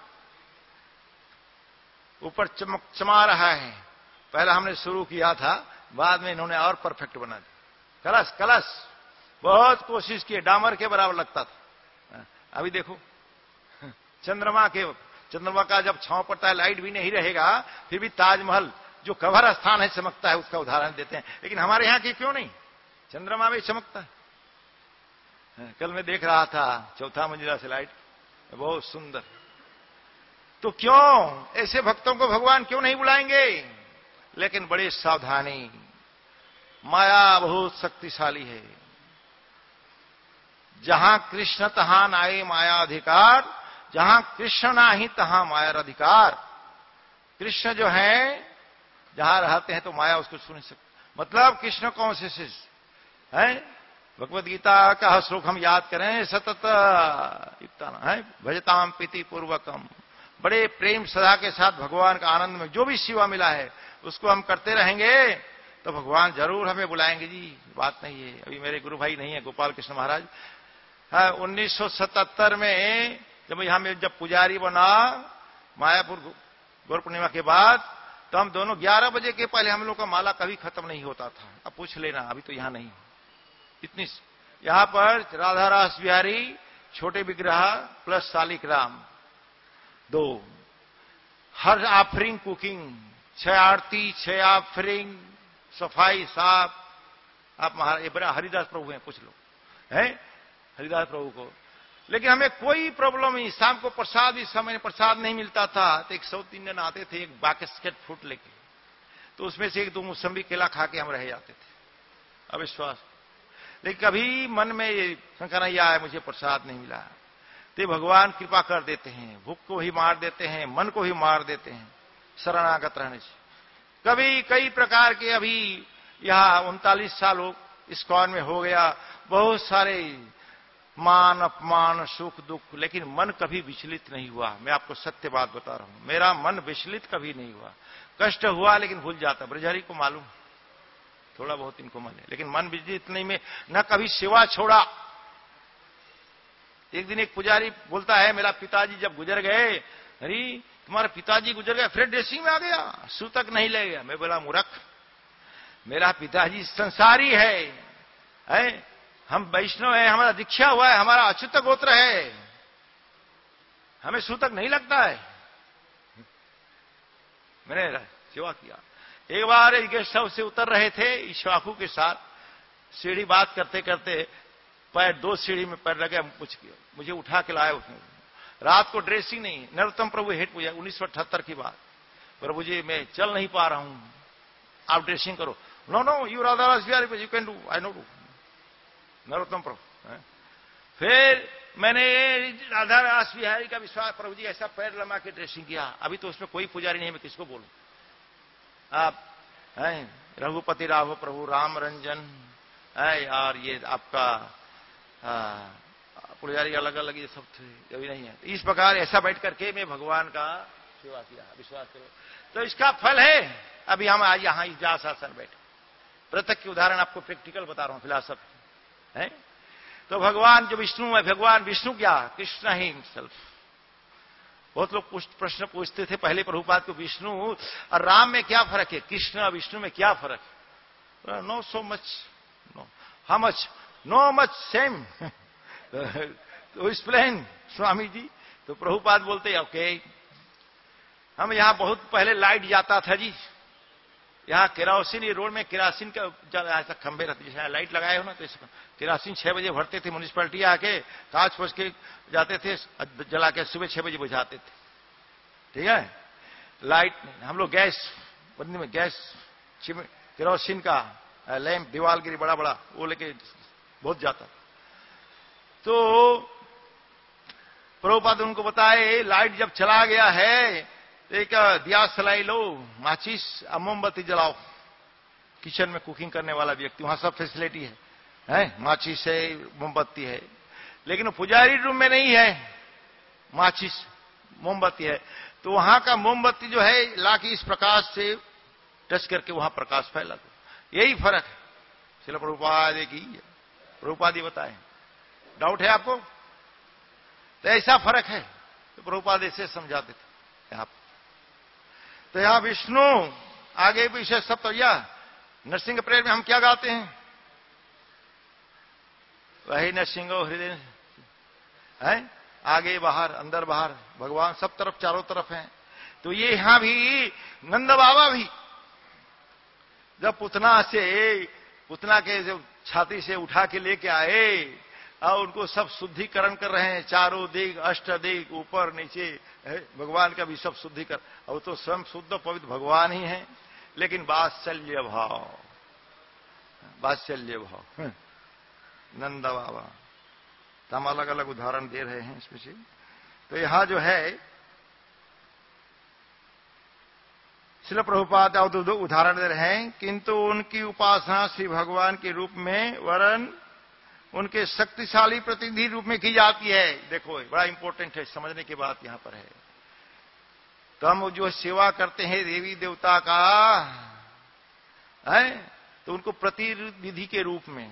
ऊपर चमा रहा है, पहला हमने शुरू किया था, बाद में इन्होंने और परफेक्ट बना दिया। कलश कलश बहुत कोशिश की, डामर के बराबर लगता था। अभी देखो चंद्रमा का जब छांव पड़ता है, लाइट भी नहीं रहेगा, फिर भी ताजमहल जो कवर स्थान है चमकता है, उसका उदाहरण देते हैं। लेकिन हमारे यहां की क्यों नहीं? चंद्रमा में चमकता है। कल मैं देख रहा था 4था मंजिला से लाइट, बहुत सुंदर। तो क्यों ऐसे भक्तों को भगवान क्यों नहीं बुलाएंगे? लेकिन बड़ी सावधानी, माया बहुत शक्तिशाली है। जहां कृष्ण तहां नाये माया अधिकार, जहां कृष्ण नाही तहां माया अधिकार। कृष्ण जो है जहां रहते हैं तो माया उसको सुन सकती। मतलब कृष्ण कौन से शिष्य है? भगवद गीता का श्लोक हम याद करें, सतत है भजताम प्रीति पूर्वकम, बड़े प्रेम सदा के साथ भगवान का आनंद में जो भी सेवा मिला है उसको हम करते रहेंगे तो भगवान जरूर हमें बुलाएंगे जी, बात नहीं है। अभी मेरे गुरु भाई नहीं है गोपाल कृष्ण महाराज, 1977 में जब यहां में जब पुजारी बना मायापुर गौर पूर्णिमा के बाद, तो हम दोनों 11 बजे के पहले हम लोग का माला कभी खत्म नहीं होता था। अब पूछ लेना, अभी तो यहां नहीं इतनी। यहां पर राधा रास बिहारी, छोटे विग्रह प्लस शालिग्राम 2, हर ऑफरिंग कुकिंग, 6 आरती, 6 ऑफरिंग, सफाई साफ। आप महाराज ये बड़ा हरिदास प्रभु हैं, पूछ लो है हरिदास प्रभु को। लेकिन हमें कोई प्रॉब्लम नहीं। शाम को प्रसाद, इस समय प्रसाद नहीं मिलता था तो एक साउथ इंडियन आते थे एक बास्केट फ्रूट लेके, तो उसमें से 1-2 मौसम्बी केला खा के हम रह जाते थे, अविश्वास। लेकिन कभी मन में ये शंका नहीं आया मुझे प्रसाद नहीं मिला, तो भगवान कृपा कर देते हैं, भूख को ही मार देते हैं, मन को ही मार देते हैं शरणागत रहने से। कभी कई प्रकार के, अभी यहां 39 साल इस्कॉन में हो गया, बहुत सारे मान अपमान सुख दुख, लेकिन मन कभी विचलित नहीं हुआ। मैं आपको सत्य बात बता रहा हूं, मेरा मन विचलित कभी नहीं हुआ। कष्ट हुआ लेकिन भूल जाता, ब्रजहरि को मालूम, थोड़ा बहुत इनको मन है, लेकिन मन विचलित नहीं में न कभी सेवा छोड़ा। एक दिन एक पुजारी बोलता है मेरा पिताजी जब गुजर गए, अरे तुम्हारे पिताजी गुजर गए फिर ड्रेसिंग में आ गया, सूतक नहीं ले गया। मैं बोला मूर्ख, मेरा पिताजी संसारी है, हम वैष्णव हैं, हमारा दीक्षा हुआ है, हमारा अच्युत गोत्र है, हमें सूतक नहीं लगता है। मैंने सेवा किया। एक बार गेस्ट हाउस से उतर रहे थे ईश्वाकू के साथ, सीढ़ी बात करते करते पैर 2 सीढ़ी में पैर लगे, मुझे उठा के लाया उसने। रात को ड्रेसिंग नहीं, नरोत्तम प्रभु हेठ पूजा 1978 की बात, प्रभु जी मैं चल नहीं पा रहा हूं, आप ड्रेसिंग करो। No you Radha Ras Bihari you can do, I no do, Narottam प्रभु। फिर मैंने राधा रास बिहारी का विश्वास, प्रभु जी ऐसा पैर लम्बा के ड्रेसिंग किया। अभी तो उसमें कोई पुजारी नहीं है, मैं किसको बोलूं। आप हैं रघुपति राघव प्रभु राम रंजन है, और ये आपका पुजारी अलग अलग ये सब थे, अभी नहीं है। इस प्रकार ऐसा बैठ करके मैं भगवान का सेवा किया, विश्वास करो। तो इसका फल है अभी हम आज यहां इजास आसन बैठे। प्रत्यक्ष के उदाहरण आपको प्रैक्टिकल बता रहा हूं, फिलॉसफी है। तो भगवान जो विष्णु है, भगवान विष्णु क्या, कृष्ण ही हिमसेल्फ। बहुत लोग प्रश्न पूछते थे पहले प्रभुपाद को, विष्णु और राम में क्या फर्क है, कृष्ण और विष्णु में क्या फर्क है? No so much, no how much, no much same. तो एक्सप्लेन स्वामी जी। तो प्रभुपाद बोलते ओके, हम यहां बहुत पहले लाइट जाता था जी, यहाँ केरोसिन, ये रोड में केरोसिन का ऐसा खंबे रहते, जैसे लाइट लगाए हो ना, तो केरोसिन 6 बजे भरते थे, म्यूनिसपैलिटी आके कांच पोछ के जाते थे, जला के सुबह 6 बजे बुझाते थे। ठीक है, लाइट हम लोग गैस बंदी में, गैस केरोसिन का लैंप दीवालगिरी बड़ा बड़ा वो लेके बहुत जाता। तो प्रभुपाद उनको बताए लाइट जब चला गया है, एक दिया सलाई लो, माचिस मोमबत्ती जलाओ। किचन में कुकिंग करने वाला व्यक्ति, वहां सब फैसिलिटी है, माचिस है, मोमबत्ती है। लेकिन पुजारी रूम में नहीं है, माचिस मोमबत्ती है। तो वहां का मोमबत्ती जो है लाके इस प्रकाश से टच करके वहां प्रकाश फैला। यही फर्क है। चलो प्रभुपाद की प्रभुपाद बताए, डाउट है आपको? तो ऐसा फर्क है। तो प्रभुपाद ऐसे समझाते थे यहां। तो यहां विष्णु आगे पीछे सब। तो यह नरसिंह प्रेयर में हम क्या गाते हैं? वही नरसिंहो हृदय है, आगे बाहर अंदर बाहर भगवान सब तरफ चारों तरफ हैं। तो ये यहां भी नंद बाबा भी जब पुतना के जो छाती से उठा के लेके आए और उनको सब शुद्धिकरण कर रहे हैं, चारों दिग, अष्ट दिग, ऊपर नीचे, भगवान का भी सब शुद्धिकरण। और तो स्वयं शुद्ध पवित्र भगवान ही है, लेकिन वात्सल्य भाव, वात्सल्य भाव। नंदा बाबा तो हम अलग अलग उदाहरण दे रहे हैं इसमें से। तो यहां जो है श्रील प्रभुपाद उदाहरण दे रहे हैं, किंतु उनकी उपासना श्री भगवान के रूप में वरन उनके शक्तिशाली प्रतिनिधि रूप में की जाती है। देखो बड़ा इंपॉर्टेंट है, समझने की बात यहां पर है। तो हम जो सेवा करते हैं देवी देवता का है, तो उनको प्रतिनिधि के रूप में,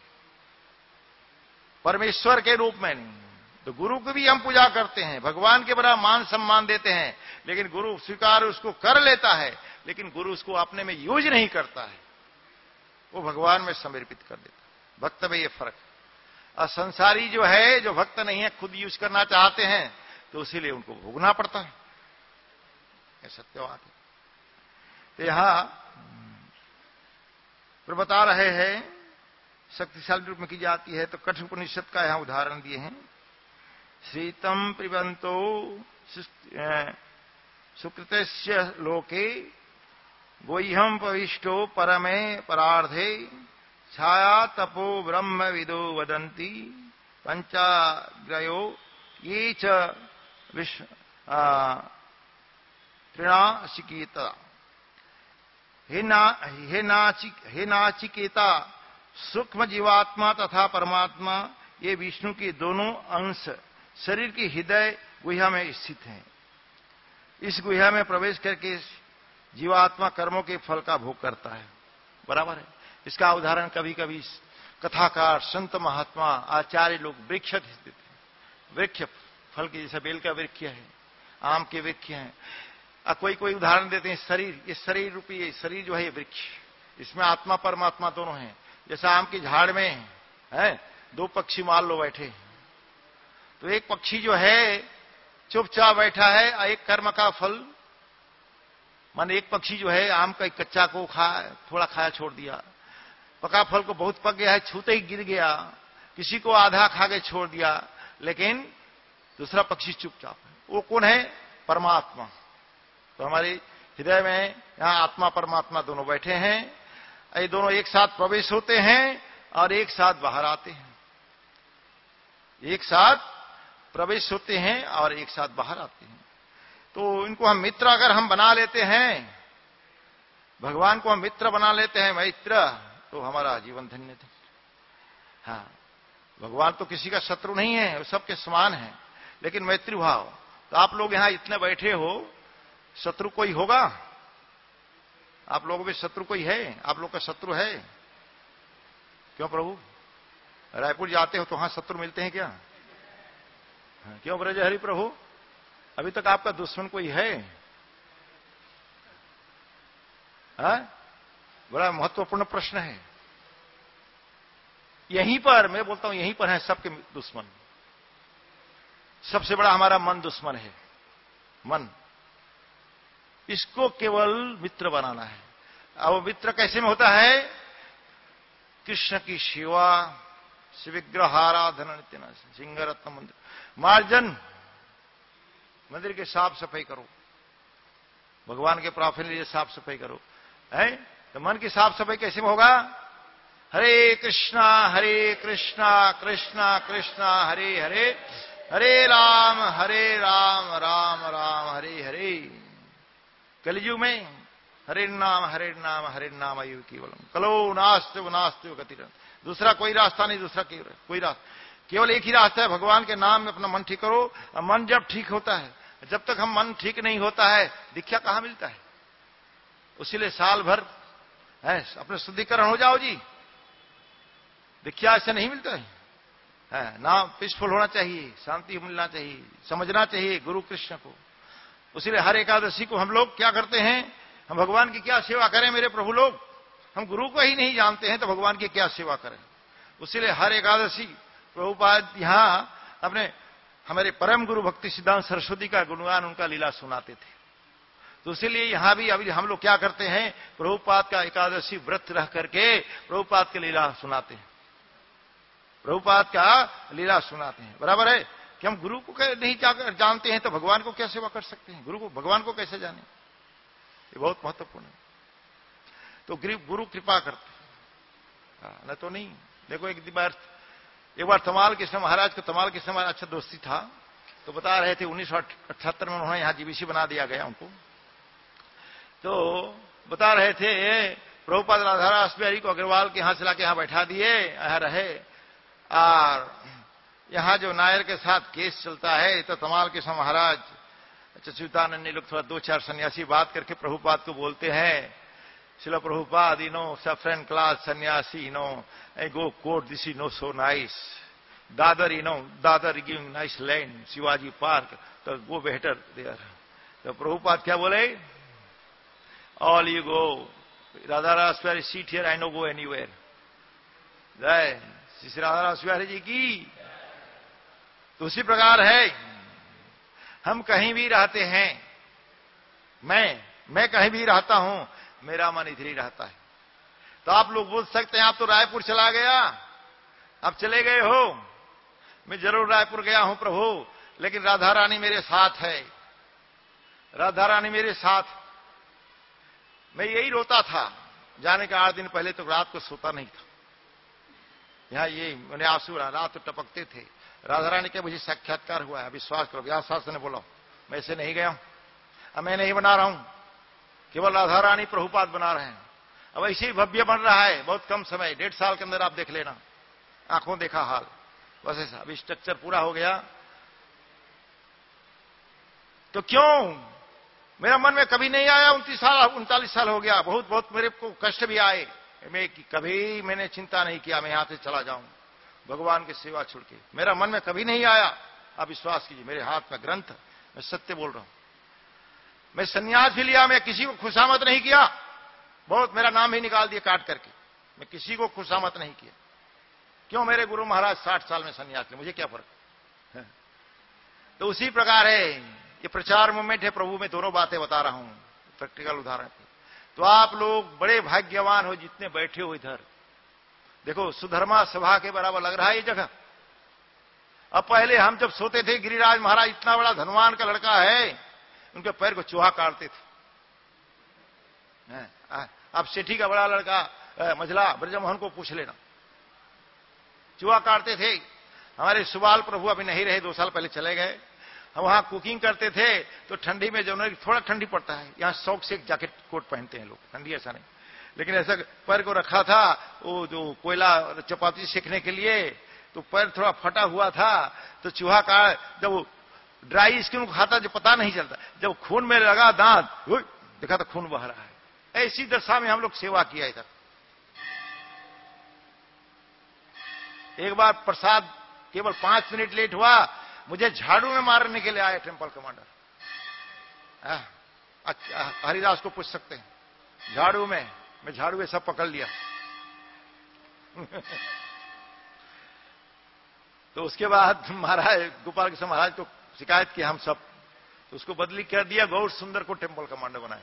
परमेश्वर के रूप में नहीं। तो गुरु की भी हम पूजा करते हैं, भगवान के बड़ा मान सम्मान देते हैं, लेकिन गुरु स्वीकार उसको कर लेता है, लेकिन गुरु उसको अपने में यूज नहीं करता है, वो भगवान में समर्पित कर देता है। भक्त में ये फर्क है। और संसारी जो है, जो भक्त नहीं है, खुद यूज करना चाहते हैं, तो इसीलिए उनको भोगना पड़ता है। ये सत्य बात है। तो यहां पर बता रहे हैं शक्तिशाली रूप में की जाती है। तो कठ उपनिषद का यहां उदाहरण दिए हैं। श्रीतम प्रिबंतो सुकृतस्य लोके गोह्यम पविष्टो परमे परार्धे छाया तपो ब्रह्म विदो वदंती पंचाग्रयो ये च तृणाचिकेता। हे नाचिकेता, सूक्ष्म जीवात्मा तथा परमात्मा ये विष्णु के दोनों अंश शरीर की हृदय गुहा में स्थित हैं। इस गुहा में प्रवेश करके जीवात्मा कर्मों के फल का भोग करता है। बराबर है। इसका उदाहरण कभी कभी कथाकार, संत महात्मा, आचार्य लोग वृक्ष स्थित है, वृक्ष फल के जैसे बेल का वृक्ष है, आम के वृक्ष है। कोई कोई उदाहरण देते हैं शरीर, ये शरीर रूपी, ये शरीर जो है ये वृक्ष, इसमें आत्मा परमात्मा दोनों हैं। जैसा आम की झाड़ में है दो पक्षी मान लो बैठे, तो एक पक्षी जो है चुपचाप बैठा है, और एक कर्म का फल, मान एक पक्षी जो है आम का कच्चा को थोड़ा खाया छोड़ दिया, पका फल को बहुत पक गया है, छूते ही गिर गया, किसी को आधा खा के छोड़ दिया, लेकिन दूसरा पक्षी चुपचाप है। वो कौन है? परमात्मा। तो हमारे हृदय में यहां आत्मा परमात्मा दोनों बैठे हैं। ये दोनों एक साथ प्रवेश होते हैं और एक साथ बाहर आते हैं, एक साथ प्रवेश होते हैं और एक साथ बाहर आते हैं। तो इनको हम मित्र अगर हम बना लेते हैं, भगवान को हम मित्र बना लेते हैं, मित्र, तो हमारा जीवन धन्य है। हाँ, भगवान तो किसी का शत्रु नहीं है, वो सबके समान है, लेकिन मैत्री भाव। तो आप लोग यहां इतने बैठे हो, शत्रु कोई होगा? आप लोगों में शत्रु कोई है? आप लोग का शत्रु है? क्यों प्रभु? रायपुर जाते हो तो वहां शत्रु मिलते हैं क्या? क्यों ब्रजहरि प्रभु, अभी तक आपका दुश्मन कोई है? बड़ा महत्वपूर्ण प्रश्न है। यहीं पर मैं बोलता हूं, यहीं पर है सबके दुश्मन। सबसे बड़ा हमारा मन दुश्मन है, मन। इसको केवल मित्र बनाना है। अब वो मित्र कैसे में होता है? कृष्ण की सेवा, विग्रह आराधना, नित्य सिंह रत्न मंदिर मार्जन, मंदिर की साफ सफाई करो, भगवान के प्रार्थना के लिए साफ सफाई करो, है? तो मन की साफ सफाई कैसे में होगा? हरे कृष्णा कृष्णा कृष्णा हरे हरे, हरे राम राम राम हरे हरे। कलियुग में हरे नाम हरे नाम आयु केवलम कलो नास्ति गति। दूसरा कोई रास्ता नहीं, दूसरा कोई रास्ता, केवल एक ही रास्ता है, भगवान के नाम में अपना मन ठीक करो। मन जब ठीक होता है, जब तक हम मन ठीक नहीं होता है, दीक्षा कहां मिलता है? उसीलिए साल भर है अपने शुद्धिकरण हो जाओ जी, दीक्षा ऐसे नहीं मिलता है ना। पीसफुल होना चाहिए, शांति मिलना चाहिए, समझना चाहिए गुरु कृष्ण को। उसीलिए हर एकादशी को हम लोग क्या करते हैं? हम भगवान की क्या सेवा करें मेरे प्रभु लोग? हम गुरु को ही नहीं जानते हैं तो भगवान की क्या सेवा करें? उसीलिए हर एकादशी प्रभुपाद यहां अपने हमारे परम गुरु भक्ति सिद्धांत सरस्वती का गुणगान, उनका लीला सुनाते थे। तो इसीलिए यहां भी अभी हम लोग क्या करते हैं, प्रभुपाद का एकादशी व्रत रह करके प्रभुपाद की लीला सुनाते हैं, प्रभुपाद का लीला सुनाते हैं। बराबर है कि हम गुरु को नहीं जानते हैं तो भगवान को क्या सेवा कर सकते हैं, गुरु को भगवान को कैसे जाने, ये बहुत महत्वपूर्ण है। तो गुरु कृपा करते हैं, न तो नहीं। देखो एक बार तमाल कृष्ण महाराज को, तमाल कृष्ण महाराज अच्छा दोस्ती था, तो बता रहे थे 1978 में उन्होंने यहां जीबीसी बना दिया गया उनको। तो बता रहे थे प्रभुपाद राधारास बिहारी को अग्रवाल के यहां से लाके यहां बैठा दिए, यहां रहे, और यहां जो नायर के साथ केस चलता है तो तमाल कृष्ण महाराज अच्युतानंद लोग थोड़ा 2-4 सन्यासी बात करके प्रभुपाद को बोलते हैं, Srila Prabhupada, saffron class sannyasi, I go quote, this is no so nice. Dadar, Dadar giving nice land, Shivaji Park, so go better there. So Prabhupada क्या बोले? All you go. Radharas Bihaरी sit here, I no go anywhere. जय श्री राधारास बिहारी जी की। तो उसी प्रकार है, हम कहीं भी रहते हैं, मैं कहीं भी रहता हूं, मेरा मन इधर ही रहता है। तो आप लोग बोल सकते हैं आप तो रायपुर चला गया, आप चले गए हो, मैं जरूर रायपुर गया हूं प्रभु, लेकिन राधा रानी मेरे साथ है, राधा रानी मेरे साथ। मैं यही रोता था जाने के 8 दिन पहले, तो रात को सोता नहीं था। यहां ये मैंने आंसू, रात तो टपकते थे। राधा रानी के मुझे साक्षात्कार हुआ है, विश्वास करो। व्यास शास्त्र ने बोला मैं ऐसे नहीं गया हूं, अब मैं नहीं बना रहा हूं, केवल राधा रानी प्रभुपाद बना रहे हैं। अब ऐसे ही भव्य बन रहा है, बहुत कम समय, 1.5 साल के अंदर आप देख लेना, आंखों देखा हाल, बस ऐसा। अभी स्ट्रक्चर पूरा हो गया। तो क्यों मेरा मन में कभी नहीं आया, 39 साल हो गया, बहुत मेरे को कष्ट भी आए, मैं कभी मैंने चिंता नहीं किया मैं यहां से चला जाऊं भगवान की सेवा छोड़ के, मेरा मन में कभी नहीं आया। आप विश्वास कीजिए, मेरे हाथ में ग्रंथ, मैं सत्य बोल रहा हूं। मैं सन्यास भी लिया, मैं किसी को खुशामद नहीं किया, बहुत मेरा नाम ही निकाल दिया काट करके, मैं किसी को खुशामद नहीं किया। क्यों? मेरे गुरु महाराज 60 साल में सन्यास ले, मुझे क्या फर्क। तो उसी प्रकार है, ये प्रचार मूवमेंट है प्रभु, में दोनों बातें बता रहा हूं प्रैक्टिकल उदाहरण पे। तो आप लोग बड़े भाग्यवान हो जितने बैठे हो इधर। देखो सुधर्मा सभा के बराबर लग रहा है ये जगह। अब पहले हम जब सोते थे, गिरिराज महाराज इतना बड़ा धनवान का लड़का है, उनके पैर को चूहा काटते थे। अब सेठी का बड़ा लड़का मझला ब्रजमोहन को पूछ लेना, चूहा काटते थे। हमारे सुबाल प्रभु अभी नहीं रहे, 2 साल पहले चले गए। हम वहां कुकिंग करते थे तो ठंडी में, जो थोड़ा ठंडी पड़ता है, यहां शौक से एक जैकेट कोट पहनते हैं लोग, ठंडी ऐसा नहीं, लेकिन ऐसा पैर को रखा था वो जो कोयला चपाती सेकने के लिए, तो पैर थोड़ा फटा हुआ था। तो चूहा का जब ड्राई स्किन खाता, जो पता नहीं चलता, जब खून में लगा दांत, देखा तो खून बह रहा है। ऐसी दशा में हम लोग सेवा किया इधर। एक बार प्रसाद केवल 5 मिनट लेट हुआ, मुझे झाड़ू में मारने के लिए आए टेंपल कमांडर। हरिदास को पूछ सकते हैं, झाड़ू में, मैं झाड़ू में सब पकड़ लिया। तो उसके बाद महाराज गोपाल कृष्ण महाराज को शिकायत की हम सब, तो उसको बदली कर दिया, गौर सुंदर को टेंपल कमांडर बनाए।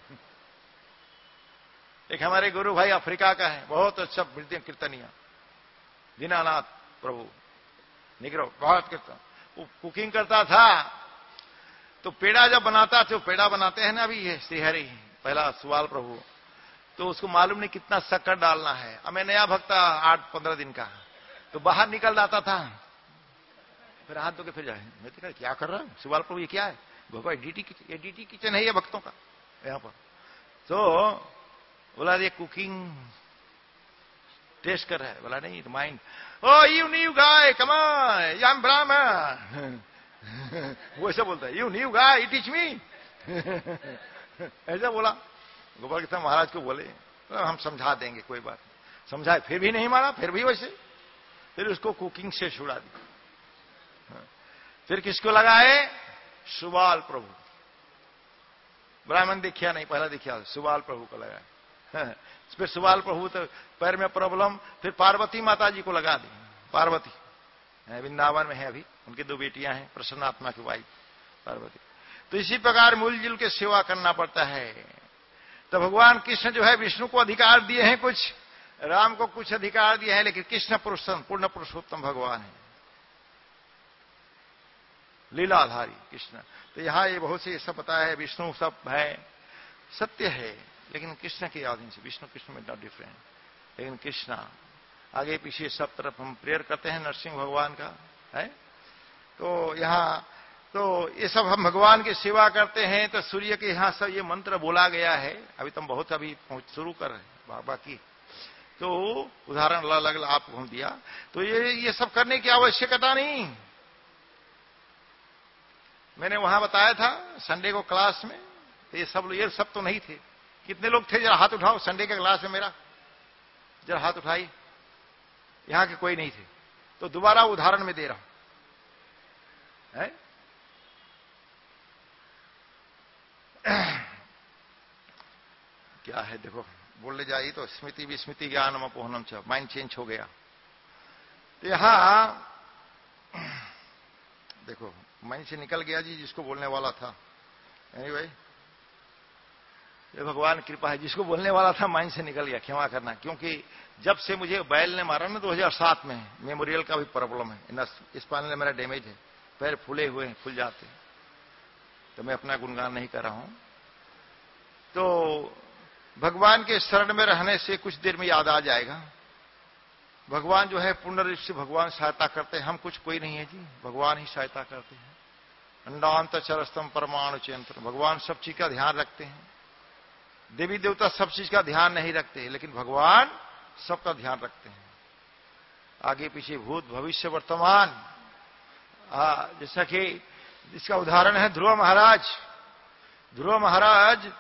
एक हमारे गुरु भाई अफ्रीका का है, बहुत अच्छा मृदंग कीर्तनिया, दीनानाथ प्रभु निगरो, बहुत कीर्तन। वो कुकिंग करता था, तो पेड़ा जब बनाता, तो पेड़ा बनाते हैं ना अभी ये श्रीहरि, पहला सुवाल प्रभु, तो उसको मालूम नहीं कितना शक्कर डालना है। अब मैं नया भक्ता 8-15 दिन का, तो बाहर निकल जाता था, फिर हाथ धो के फिर जाए। मैं तो क्या कर रहा हूं सुवाल प्रभु, ये क्या है? भगवान एडीटी किचन है ये भक्तों का यहां पर। तो बोला ये कुकिंग टेस्ट कर रहा है। बोला नहीं, mind, oh you new guy come on, I am Brahmin. वो ऐसा बोलता है, you new guy teach me. ऐसा बोला गोपाल कृष्ण महाराज को। बोले तो हम समझा देंगे, कोई बात। समझाए, फिर भी नहीं माना, फिर भी वैसे। फिर उसको कुकिंग से छुड़ा दी। फिर किसको लगाए? सुबाल प्रभु। ब्राह्मण दीक्षा नहीं, पहला दीक्षा सुबाल प्रभु को लगाया। फिर सुबाल प्रभु तो पैर में प्रॉब्लम, फिर पार्वती माता जी को लगा दी। पार्वती वृंदावन में है अभी, उनकी 2 बेटियां हैं, प्रसन्नात्मा की वाइफ पार्वती। तो इसी प्रकार मिलजुल के सेवा करना पड़ता है। तो भगवान कृष्ण जो है विष्णु को अधिकार दिए हैं कुछ, राम को कुछ अधिकार दिए हैं, लेकिन कृष्ण पुरुषोत्तम पूर्ण पुरुषोत्तम भगवान है, लीलाधारी कृष्ण। तो यहां ये बहुत से सब बताया है, विष्णु सब है, सत्य है, लेकिन कृष्ण के अधीन से, विष्णु कृष्ण में नॉट डिफरेंट, लेकिन कृष्ण आगे पीछे सब तरफ हम प्रेयर करते हैं नरसिंह भगवान का है। तो यहाँ तो ये सब हम भगवान की सेवा करते हैं। तो सूर्य के यहाँ सब ये मंत्र बोला गया है, अभी तुम बहुत अभी शुरू कर रहे हैं बाकी, तो उदाहरण अलग अलग आपको हम दिया। तो ये सब करने की आवश्यकता नहीं, मैंने वहां बताया था संडे को क्लास में, तो ये सब तो नहीं थे। कितने लोग थे जरा हाथ उठाओ, संडे के क्लास में मेरा जरा हाथ उठाइए। यहां के कोई नहीं थे, तो दोबारा उदाहरण में दे रहा हूं है? क्या है देखो, बोलने जाइए तो स्मृति विस्मृति ज्ञानम अपोहनम च, माइंड चेंज हो गया। तो यहां देखो माइंड से निकल गया जी, जिसको बोलने वाला था। एनीवे ये भगवान कृपा है, जिसको बोलने वाला था माइंड से निकल गया, क्षमा करना। क्योंकि जब से मुझे बैल ने मारा ना 2007 में, मेमोरियल का भी प्रॉब्लम है, स्पाइनल में मेरा डैमेज है, पैर फूले हुए हैं, फूल जाते हैं, तो मैं अपना गुणगान नहीं कर रहा हूं। तो भगवान के शरण में रहने से कुछ देर में याद आ जाएगा, भगवान जो है पूर्ण रूप से भगवान सहायता करते हैं, हम कुछ कोई नहीं है जी, भगवान ही सहायता करते हैं। अंडांत चरस्तम परमाणु चयंत्र, भगवान सब चीज का ध्यान रखते हैं। देवी देवता सब चीज का ध्यान नहीं रखते, लेकिन भगवान सबका ध्यान रखते हैं, आगे पीछे भूत भविष्य वर्तमान। जैसा कि इसका उदाहरण है ध्रुव महाराज। ध्रुव महाराज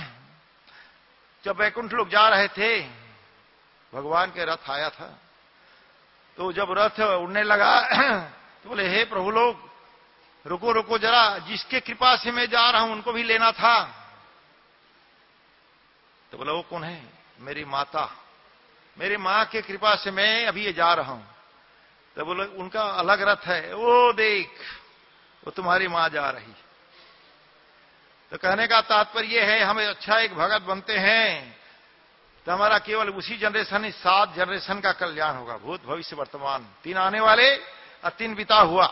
जब वैकुंठ लोग जा रहे थे, भगवान के रथ आया था, तो जब रथ उड़ने लगा तो बोले हे प्रभु लोग रुको रुको जरा, जिसके कृपा से मैं जा रहा हूं उनको भी लेना था। तो बोला वो कौन है? मेरी माता, मेरी मां के कृपा से मैं अभी ये जा रहा हूं। तो बोले उनका अलग रथ है, वो देख वो तुम्हारी मां जा रही। तो कहने का तात्पर्य है हमें अच्छा एक भगत बनते हैं तो हमारा केवल उसी जनरेशन ही 7 जनरेशन का कल्याण होगा, भूत भविष्य वर्तमान, 3 आने वाले और 3 बीता हुआ,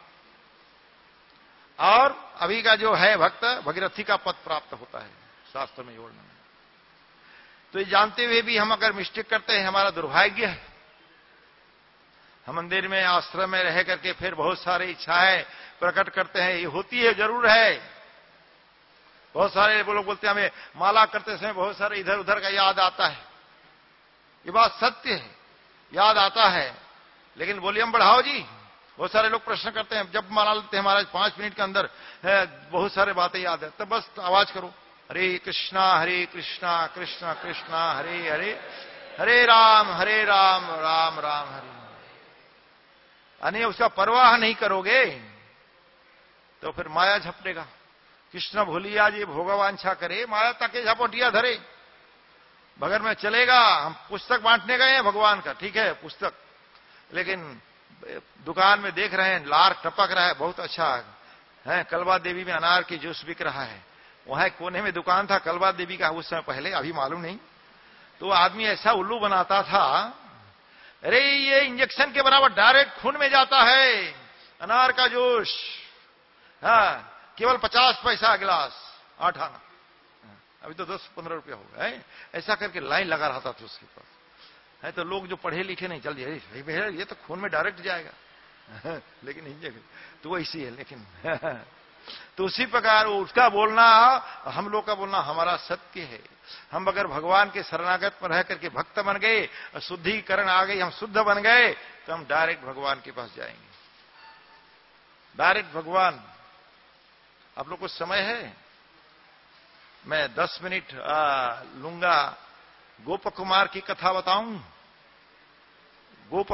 और अभी का जो है भक्त भगीरथी का पद प्राप्त होता है शास्त्र में जोड़ने में। तो ये जानते हुए भी हम अगर मिस्टेक करते हैं, हमारा दुर्भाग्य है। हम मंदिर में आश्रम में रह करके फिर बहुत सारी इच्छाएं प्रकट करते हैं, ये होती है जरूर है। बहुत सारे लोग बोलते हैं हमें माला करते समय बहुत सारे इधर उधर का याद आता है, ये बात सत्य है, याद आता है, लेकिन वॉल्यूम बढ़ाओ जी। बहुत सारे लोग प्रश्न करते हैं जब माला लेते हैं महाराज 5 मिनट के अंदर बहुत सारे बातें याद है, तो बस आवाज करो हरे कृष्णा कृष्ण कृष्णा हरे हरे, हरे राम राम राम हरे। यानी उसका परवाह नहीं करोगे तो फिर माया झपटेगा। कृष्ण भूलिया जी भोगवांछा करे, माया ताके झपटिया धरे। बगैर में चलेगा, हम पुस्तक बांटने गए हैं भगवान का, ठीक है पुस्तक, लेकिन दुकान में देख रहे हैं लार टपक रहा है, बहुत अच्छा है, कलवा देवी में अनार की जूस बिक रहा है, वहां कोने में दुकान था कलवा देवी का उस समय पहले, अभी मालूम नहीं। तो आदमी ऐसा उल्लू बनाता था, अरे ये इंजेक्शन के बराबर डायरेक्ट खून में जाता है अनार का जूस, हाँ केवल 50 पैसा गिलास 8 आना, अभी तो 10-15 रुपया हो गया है। ऐसा करके लाइन लगा रहा था उसके पास है। तो लोग जो पढ़े लिखे नहीं, चल ये तो खून में डायरेक्ट जाएगा लेकिन तो वैसी है, लेकिन तो उसी प्रकार उसका बोलना हम लोग का बोलना हमारा सत्य है। हम अगर भगवान के शरणागत पर रह करके भक्त बन गए, शुद्धिकरण आ गई, हम शुद्ध बन गए, तो हम डायरेक्ट भगवान के पास जाएंगे, डायरेक्ट भगवान। आप लोग को समय है, मैं 10 मिनट लूंगा, गोप कुमार की कथा बताऊं। गोप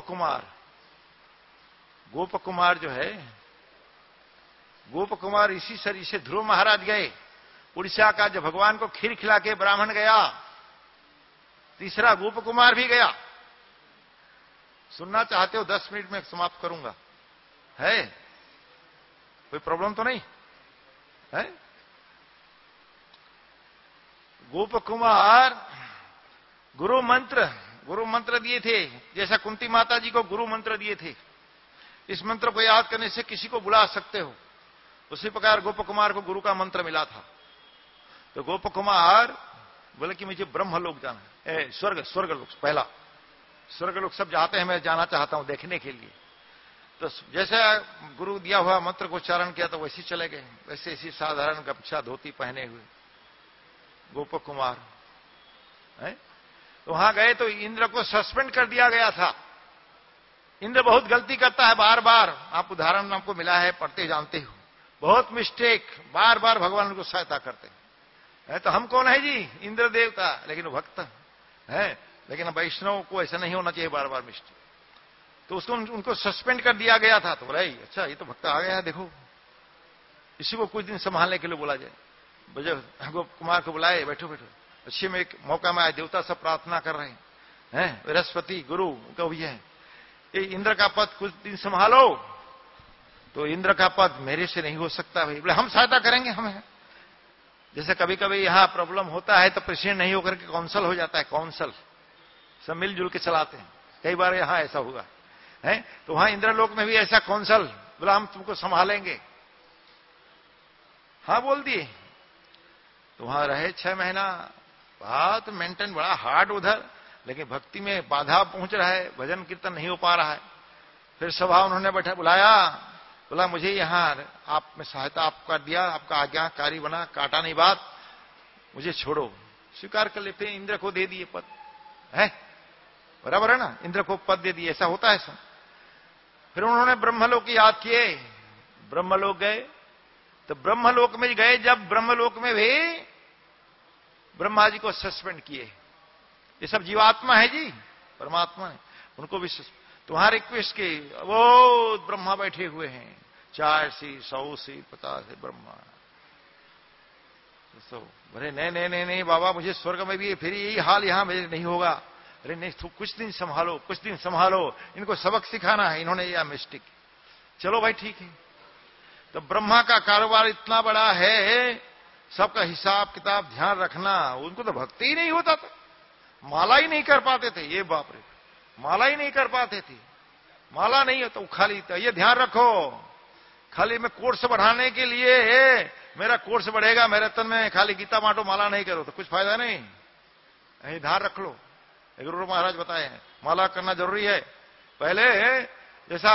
कुमार जो है, गोप कुमार इसी शरीर से ध्रुव महाराज गए उड़ीसा का, जब भगवान को खीर खिला के ब्राह्मण गया, तीसरा गोप कुमार भी गया। सुनना चाहते हो? 10 मिनट में समाप्त करूंगा, है कोई प्रॉब्लम तो नहीं है? गोप कुमार गुरु मंत्र दिए थे, जैसा कुंती माता जी को गुरु मंत्र दिए थे। इस मंत्र को याद करने से किसी को बुला सकते हो, उसी प्रकार गोप कुमार को गुरु का मंत्र मिला था। तो गोप कुमार बोले कि मुझे ब्रह्मलोक जाना है, स्वर्गलोक, पहला स्वर्गलोक सब जाते हैं, मैं जाना चाहता हूं देखने के लिए। तो जैसे गुरु दिया हुआ मंत्र को उच्चारण किया तो वैसे चले गए, वैसे ऐसी साधारण गमछा धोती पहने हुए गोप कुमार है। तो वहां गए तो इंद्र को सस्पेंड कर दिया गया था। इंद्र बहुत गलती करता है, बार बार, आप उदाहरण आपको मिला है, पढ़ते जानते हो, बहुत मिस्टेक, बार बार भगवान उनको सहायता करते हैं। तो हम कौन है जी? इंद्र देवता, लेकिन भक्त है। लेकिन वैष्णव को ऐसा नहीं होना चाहिए, बार बार मिस्टेक। तो उसको उनको सस्पेंड कर दिया गया था। तो बोला अच्छा ये तो भक्त आ गया है, देखो इसी को कुछ दिन संभालने के लिए बोला जाए। गोप कुमार को बुलाए, बैठो बैठो, अच्छे में एक मौका में आए, देवता सब प्रार्थना कर रहे हैं, बृहस्पति गुरु का भी है, ये इंद्र का पद कुछ दिन संभालो। तो इंद्र का पद मेरे से नहीं हो सकता भाई। बोले हम सहायता करेंगे, हमें जैसे कभी कभी यहां प्रॉब्लम होता है तो प्रेसिडेंट नहीं होकर के काउंसिल हो जाता है, काउंसिल सब मिलजुल के चलाते हैं। कई बार यहां ऐसा हुआ है। तो वहां इंद्रलोक में भी ऐसा काउंसिल, बोला हम तुमको संभालेंगे, हाँ बोल दिए। तो वहां रहे 6 महीना, बात मेंटेन बड़ा हार्ड उधर, लेकिन भक्ति में बाधा पहुंच रहा है, भजन कीर्तन नहीं हो पा रहा है। फिर सभा उन्होंने बैठा बुलाया, बोला मुझे यहां आप में सहायता आपका दिया, आपका आज्ञाकारी बना, काटा नहीं बात, मुझे छोड़ो, स्वीकार कर लेते हैं। इंद्र को दे दिए पद, है बराबर है ना, इंद्र को पद दे दिए, ऐसा होता है सब। फिर उन्होंने ब्रह्मलोक याद किए, ब्रह्मलोक गए। तो ब्रह्मलोक में गए, जब ब्रह्मलोक में भी ब्रह्मा जी को सस्पेंड किए। ये सब जीवात्मा है जी, परमात्मा है, उनको भी तो वहां रिक्वेस्ट की, वो ब्रह्मा बैठे हुए हैं, 4 सी 100 सी 50 है ब्रह्मा। तो बोले नहीं बाबा, मुझे स्वर्ग में भी फिर यही हाल यहां मेरे नहीं होगा। अरे नहीं, तो कुछ दिन संभालो, इनको सबक सिखाना है, इन्होंने यह मिस्टेक। चलो भाई ठीक है। तो ब्रह्मा का कारोबार इतना बड़ा है, सबका हिसाब किताब ध्यान रखना, उनको तो भक्ति ही नहीं होता था, माला ही नहीं कर पाते थे। ये बाप रे, माला ही नहीं कर पाते थे, माला नहीं है तो खाली तो ये ध्यान रखो, खाली मैं कोर्स बढ़ाने के लिए मेरा कोर्स बढ़ेगा मैराथन में, खाली गीता बांटो माला नहीं करो तो कुछ फायदा नहीं, यही ध्यान रख लो। गुरु महाराज बताए हैं माला करना जरूरी है। पहले जैसा,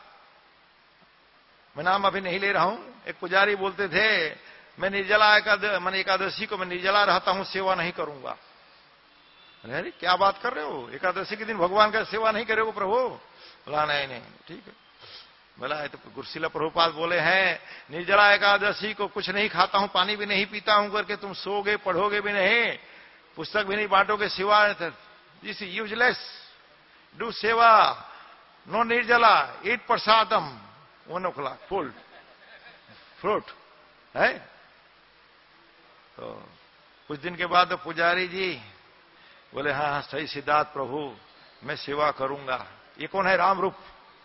मैं नाम अभी नहीं ले रहा हूं, एक पुजारी बोलते थे मैं एकादशी को मैं निर्जला रहता हूं, सेवा नहीं करूंगा। अरे क्या बात कर रहे हो, एकादशी के दिन भगवान का सेवा नहीं करोगे प्रभु? बोला नहीं ठीक है। बोला तो गुरुशिला प्रभुपाद बोले हैं निर्जला एकादशी को कुछ नहीं खाता हूं, पानी भी नहीं पीता हूं करके तुम सोगे, पढ़ोगे भी नहीं, पुस्तक भी नहीं बांटोगे, seva this is useless, do seva, no nirjala, eat prasadam 1 o'clock full fruit है। तो कुछ दिन के बाद तो पुजारी जी बोले हाँ सही सिद्धार्थ प्रभु, मैं सेवा करूंगा। ये कौन है? राम रूप।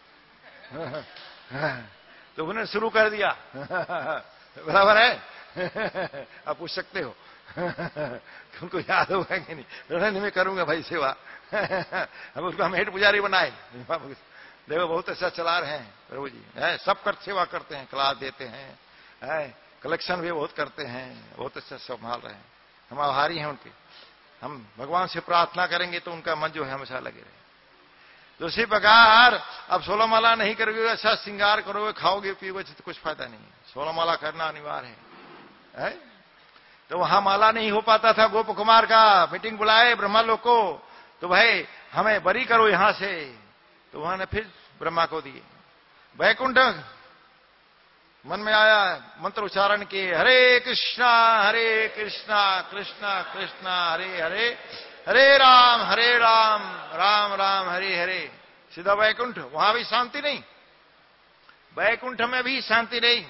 तो उन्होंने शुरू कर दिया। बराबर है, आप पूछ सकते हो। तुमको याद होगा कि नहीं? मैं करूंगा भाई सेवा। अब उसको हम हेड पुजारी बनाए। देखो बहुत अच्छा चला रहे हैं प्रभु जी, है सब कर सेवा करते हैं, क्लास देते हैं, है कलेक्शन भी बहुत करते हैं, बहुत अच्छा संभाल रहे हैं, हम आभारी हैं उनके। हम भगवान से प्रार्थना करेंगे तो उनका मन जो है हमेशा लगे रहे। तो उसी प्रकार अब 16 माला नहीं करोगे, अच्छा श्रृंगार करोगे, खाओगे पियोगे तो कुछ फायदा नहीं है, 16 माला करना अनिवार्य है। तो वहां माला नहीं हो पाता था। गोप कुमार का मीटिंग बुलाए ब्रह्मालोक को, तो भाई हमें बरी करो यहां से। तो वहां ने फिर ब्रह्मा को दिए। वैकुंठ मन में आया, मंत्र उच्चारण किए, हरे कृष्णा कृष्णा कृष्णा हरे हरे, हरे राम राम राम हरे हरे। सीधा वैकुंठ। वहां भी शांति नहीं, वैकुंठ में भी शांति नहीं।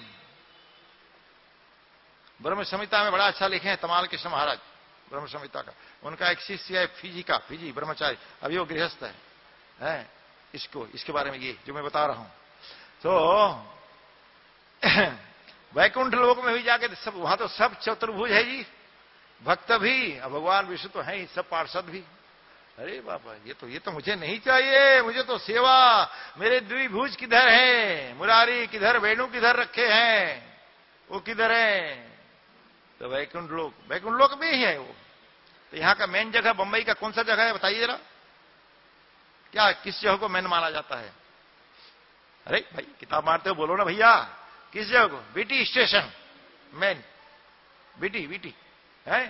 ब्रह्म संहिता में बड़ा अच्छा लिखे हैं तमाल कृष्ण महाराज, ब्रह्म संहिता का। उनका एक शिष्य है फीजी ब्रह्मचारी, अभी वो गृहस्थ है। इसके बारे में ये जो मैं बता रहा हूं। तो वैकुंठ लोक में भी जाके सब, वहां तो सब चतुर्भुज है जी, भक्त भी, भगवान विष्णु तो है ही, सब पार्षद भी। अरे बाबा, ये तो मुझे नहीं चाहिए, मुझे तो सेवा, मेरे द्विभुज किधर है, मुरारी किधर, वेणु किधर रखे हैं, वो किधर है? तो वैकुंठ लोक में ही है वो। तो यहाँ का मेन जगह बंबई का कौन सा जगह है बताइए जरा, क्या किस जगह को मेन माना जाता है? अरे भाई किताब मारते हो, बोलो ना भैया, किस जगह को? बीटी स्टेशन मेन, बीटी है,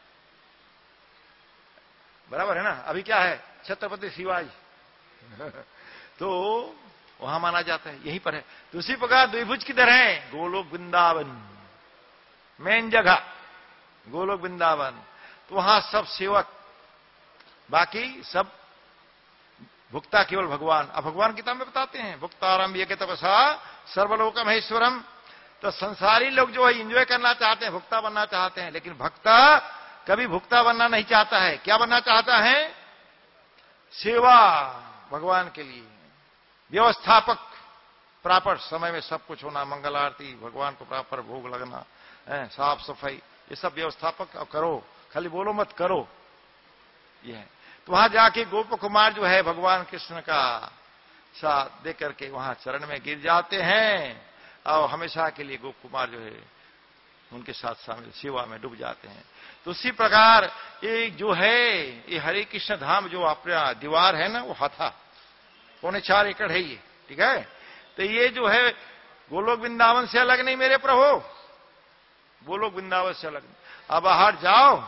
बराबर है ना? अभी क्या है, छत्रपति शिवाजी तो वहां माना जाता है, यहीं पर है। तो उसी प्रकार द्विभुज किधर है? गोलोक वृंदावन, मेन जगह गोलोक वृंदावन। तो वहां सब सेवक, बाकी सब भुक्ता केवल भगवान। अब भगवान किताब में बताते हैं, भुक्तारंभ ये तपसा सर्वलोक महेश्वरम। तो संसारी लोग जो है एंजॉय करना चाहते हैं, भुक्ता बनना चाहते हैं, लेकिन भक्ता कभी भुक्ता बनना नहीं चाहता है। क्या बनना चाहता है? सेवा भगवान के लिए, व्यवस्थापक, प्रॉपर समय में सब कुछ होना, मंगल आरती, भगवान को प्रॉपर भोग लगना, साफ सफाई, ये सब व्यवस्थापक करो, खाली बोलो मत करो, ये है। तो वहां जाके गोप कुमार जो है भगवान कृष्ण का साथ दे करके वहां चरण में गिर जाते हैं, और हमेशा के लिए गोप कुमार जो है उनके साथ शामिल सेवा में डूब जाते हैं। तो उसी प्रकार ये जो है, ये हरे कृष्ण धाम जो अपना दीवार है ना, वो हाथा 4.25 एकड़ है ये, ठीक है? तो ये जो है गोलोक वृंदावन से अलग नहीं मेरे प्रभु, गोलोक वृंदावन से अलग नहीं। अब बाहर जाओ,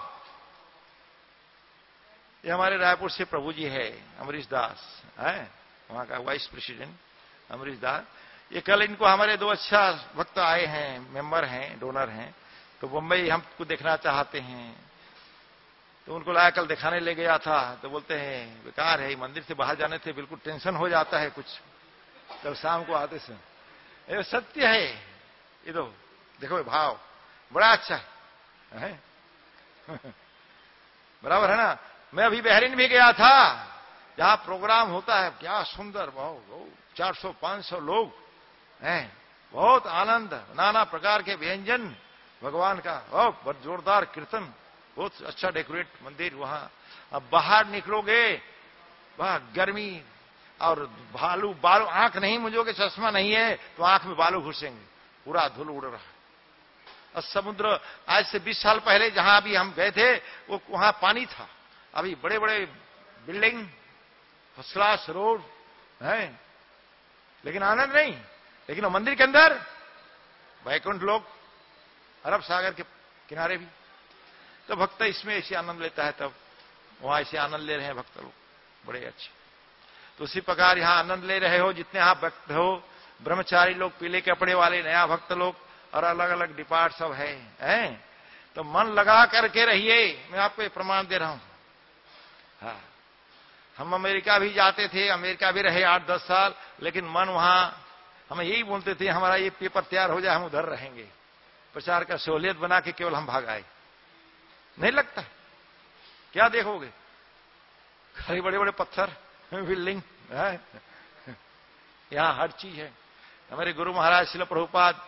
ये हमारे रायपुर से प्रभु जी है, अमरीश दास है, वहां का वाइस प्रेसिडेंट अमरीश दास। ये कल इनको हमारे 2 अच्छा भक्त आए हैं, मेंबर हैं, डोनर हैं, तो बंबई हमको देखना चाहते हैं। तो उनको लाया, कल दिखाने ले गया था, तो बोलते हैं बेकार है, मंदिर से बाहर जाने से बिल्कुल टेंशन हो जाता है कुछ, कल शाम को आते से। ये सत्य है, ये तो देखो भाव बड़ा अच्छा है बराबर है ना? मैं अभी बहरीन भी गया था, जहां प्रोग्राम होता है, क्या सुंदर, बहुत 400-500 लोग हैं, बहुत आनंद, नाना प्रकार के व्यंजन भगवान का, बहुत जोरदार कीर्तन, बहुत अच्छा डेकोरेट मंदिर वहां। अब बाहर निकलोगे, वहां गर्मी और बालू, आंख नहीं मुझोगे, चश्मा नहीं है तो आंख में बालू घुसेंगे, पूरा धूल उड़ रहा है। और समुद्र, आज से 20 साल पहले जहां अभी हम गए थे, वो वहां पानी था, अभी बड़े बड़े बिल्डिंग, फर्स्ट क्लास रोड है, लेकिन आनंद नहीं। लेकिन वो मंदिर के अंदर वैकुंठ लोक, अरब सागर के किनारे भी, तो भक्त इसमें ऐसे आनंद लेता है, तब वहां ऐसे आनंद ले रहे हैं भक्त लोग, बड़े अच्छे। तो उसी प्रकार यहां आनंद ले रहे हो, जितने आप भक्त हो, ब्रह्मचारी लोग, पीले कपड़े वाले, नया भक्त लोग, और अलग अलग डिपार्ट सब है, तो मन लगा करके रहिए, मैं आपको प्रमाण दे रहा हूं। हाँ, हम अमेरिका भी जाते थे, अमेरिका भी रहे 8-10 साल, लेकिन मन वहां, हम यही बोलते थे हमारा ये पेपर तैयार हो जाए, हम उधर रहेंगे, प्रचार का सहूलियत बना के केवल हम भाग आए। नहीं लगता, क्या देखोगे, खाली बड़े बड़े पत्थर, बिल्डिंग है, यहां हर चीज है। हमारे गुरु महाराज श्रील प्रभुपाद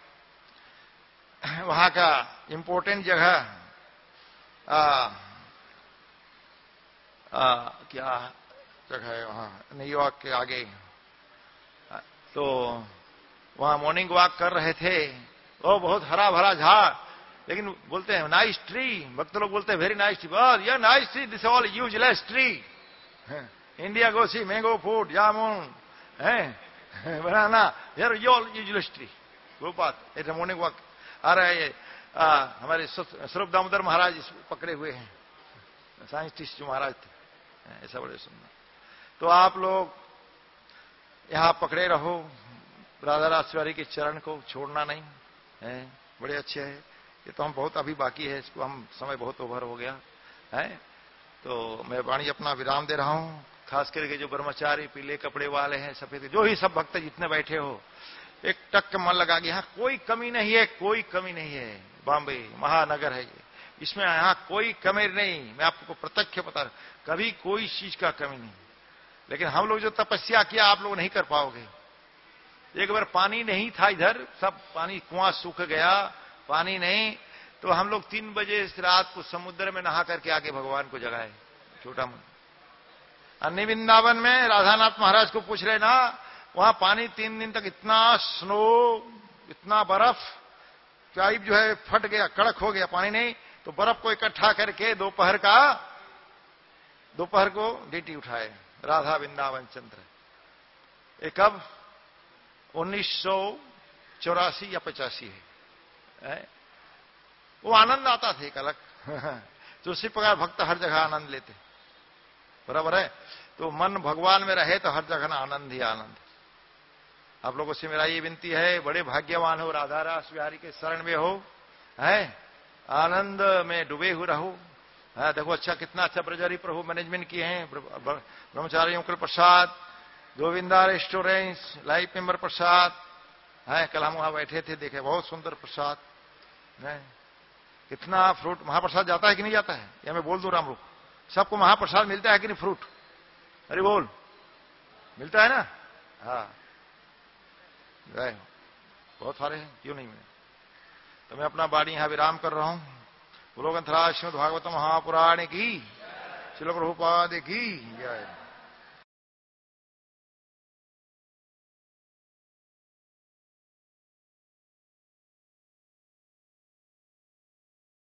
वहां का इंपोर्टेंट जगह क्या जगह है वहां, न्यूयॉर्क के आगे, तो वहां मॉर्निंग वॉक कर रहे थे, वो बहुत हरा भरा झाड़, लेकिन बोलते हैं नाइस ट्री, भक्त लोग बोलते हैं वेरी नाइस ट्री, बस या nice tree, this all useless tree, India go see mango fruit, जामुन है, बनाना, यार ऑल यूजलेस ट्री। वो बात एक मॉर्निंग वॉक आ रहा है, हमारे स्वरूप दामोदर महाराज पकड़े हुए हैं, साइंटिस्ट जो महाराज थे, ऐसा बड़े सुंदर। तो आप लोग यहां पकड़े रहो, राधा राजवारी के चरण को छोड़ना नहीं है, बड़े अच्छे है। ये तो हम बहुत अभी बाकी है, इसको हम समय बहुत ओवर हो गया है, तो मैं वाणी अपना विराम दे रहा हूं। खास करके जो ब्रह्मचारी, पीले कपड़े वाले हैं, सफेद, जो ही सब भक्त जितने बैठे हो, एक टक मन लगा कि यहाँ कोई कमी नहीं है, कोई कमी नहीं है। बॉम्बे महानगर है ये, इसमें यहाँ कोई कमी नहीं, मैं आपको प्रत्यक्ष बता रहा हूं, कभी कोई चीज का कमी नहीं। लेकिन हम लोग जो तपस्या किया आप लोग नहीं कर पाओगे, एक बार पानी नहीं था इधर, सब पानी, कुआं सूख गया, पानी नहीं, तो हम लोग 3 बजे इस रात को समुद्र में नहा करके आके भगवान को जगाए, छोटा मुंह। अन्य वृंदावन में राधानाथ महाराज को पूछ रहे ना, वहां पानी 3 दिन तक इतना स्नो, इतना बर्फ, पाइप जो है फट गया, कड़क हो गया, पानी नहीं, तो बर्फ को इकट्ठा करके दोपहर को डीटी उठाए राधा वृंदावन चंद्र। ये कब? 1984 या 85 है। वो आनंद आता था एक अलग। तो उसी प्रकार भक्त हर जगह आनंद लेते, बराबर है। तो मन भगवान में रहे तो हर जगह ना आनंद ही आनंद। आप लोगों से मेरा ये विनती है, बड़े भाग्यवान हो, राधा रास बिहारी के शरण में हो, है, आनंद में डूबे हुए रहो। देखो अच्छा, कितना अच्छा ब्रजहरि प्रभु मैनेजमेंट किए हैं, ब्रह्मचारियों के प्रसाद, गोविंदा रेस्टोरेंट्स, लाइफ मेंबर प्रसाद है। कल हम वहां बैठे थे, देखे बहुत सुंदर प्रसाद है। कितना फ्रूट, महाप्रसाद जाता है कि नहीं जाता है? या मैं बोल दूं राम लोग, सबको महाप्रसाद मिलता है कि नहीं? फ्रूट, अरे बोल, मिलता है ना? हाँ, बहुत सारे हैं, क्यों नहीं मिले? तो मैं अपना वाणी यहां विराम कर रहा हूं। बोलो ग्रंथराज श्रीमद् भागवत महापुराण की, श्रील प्रभुपाद की जय।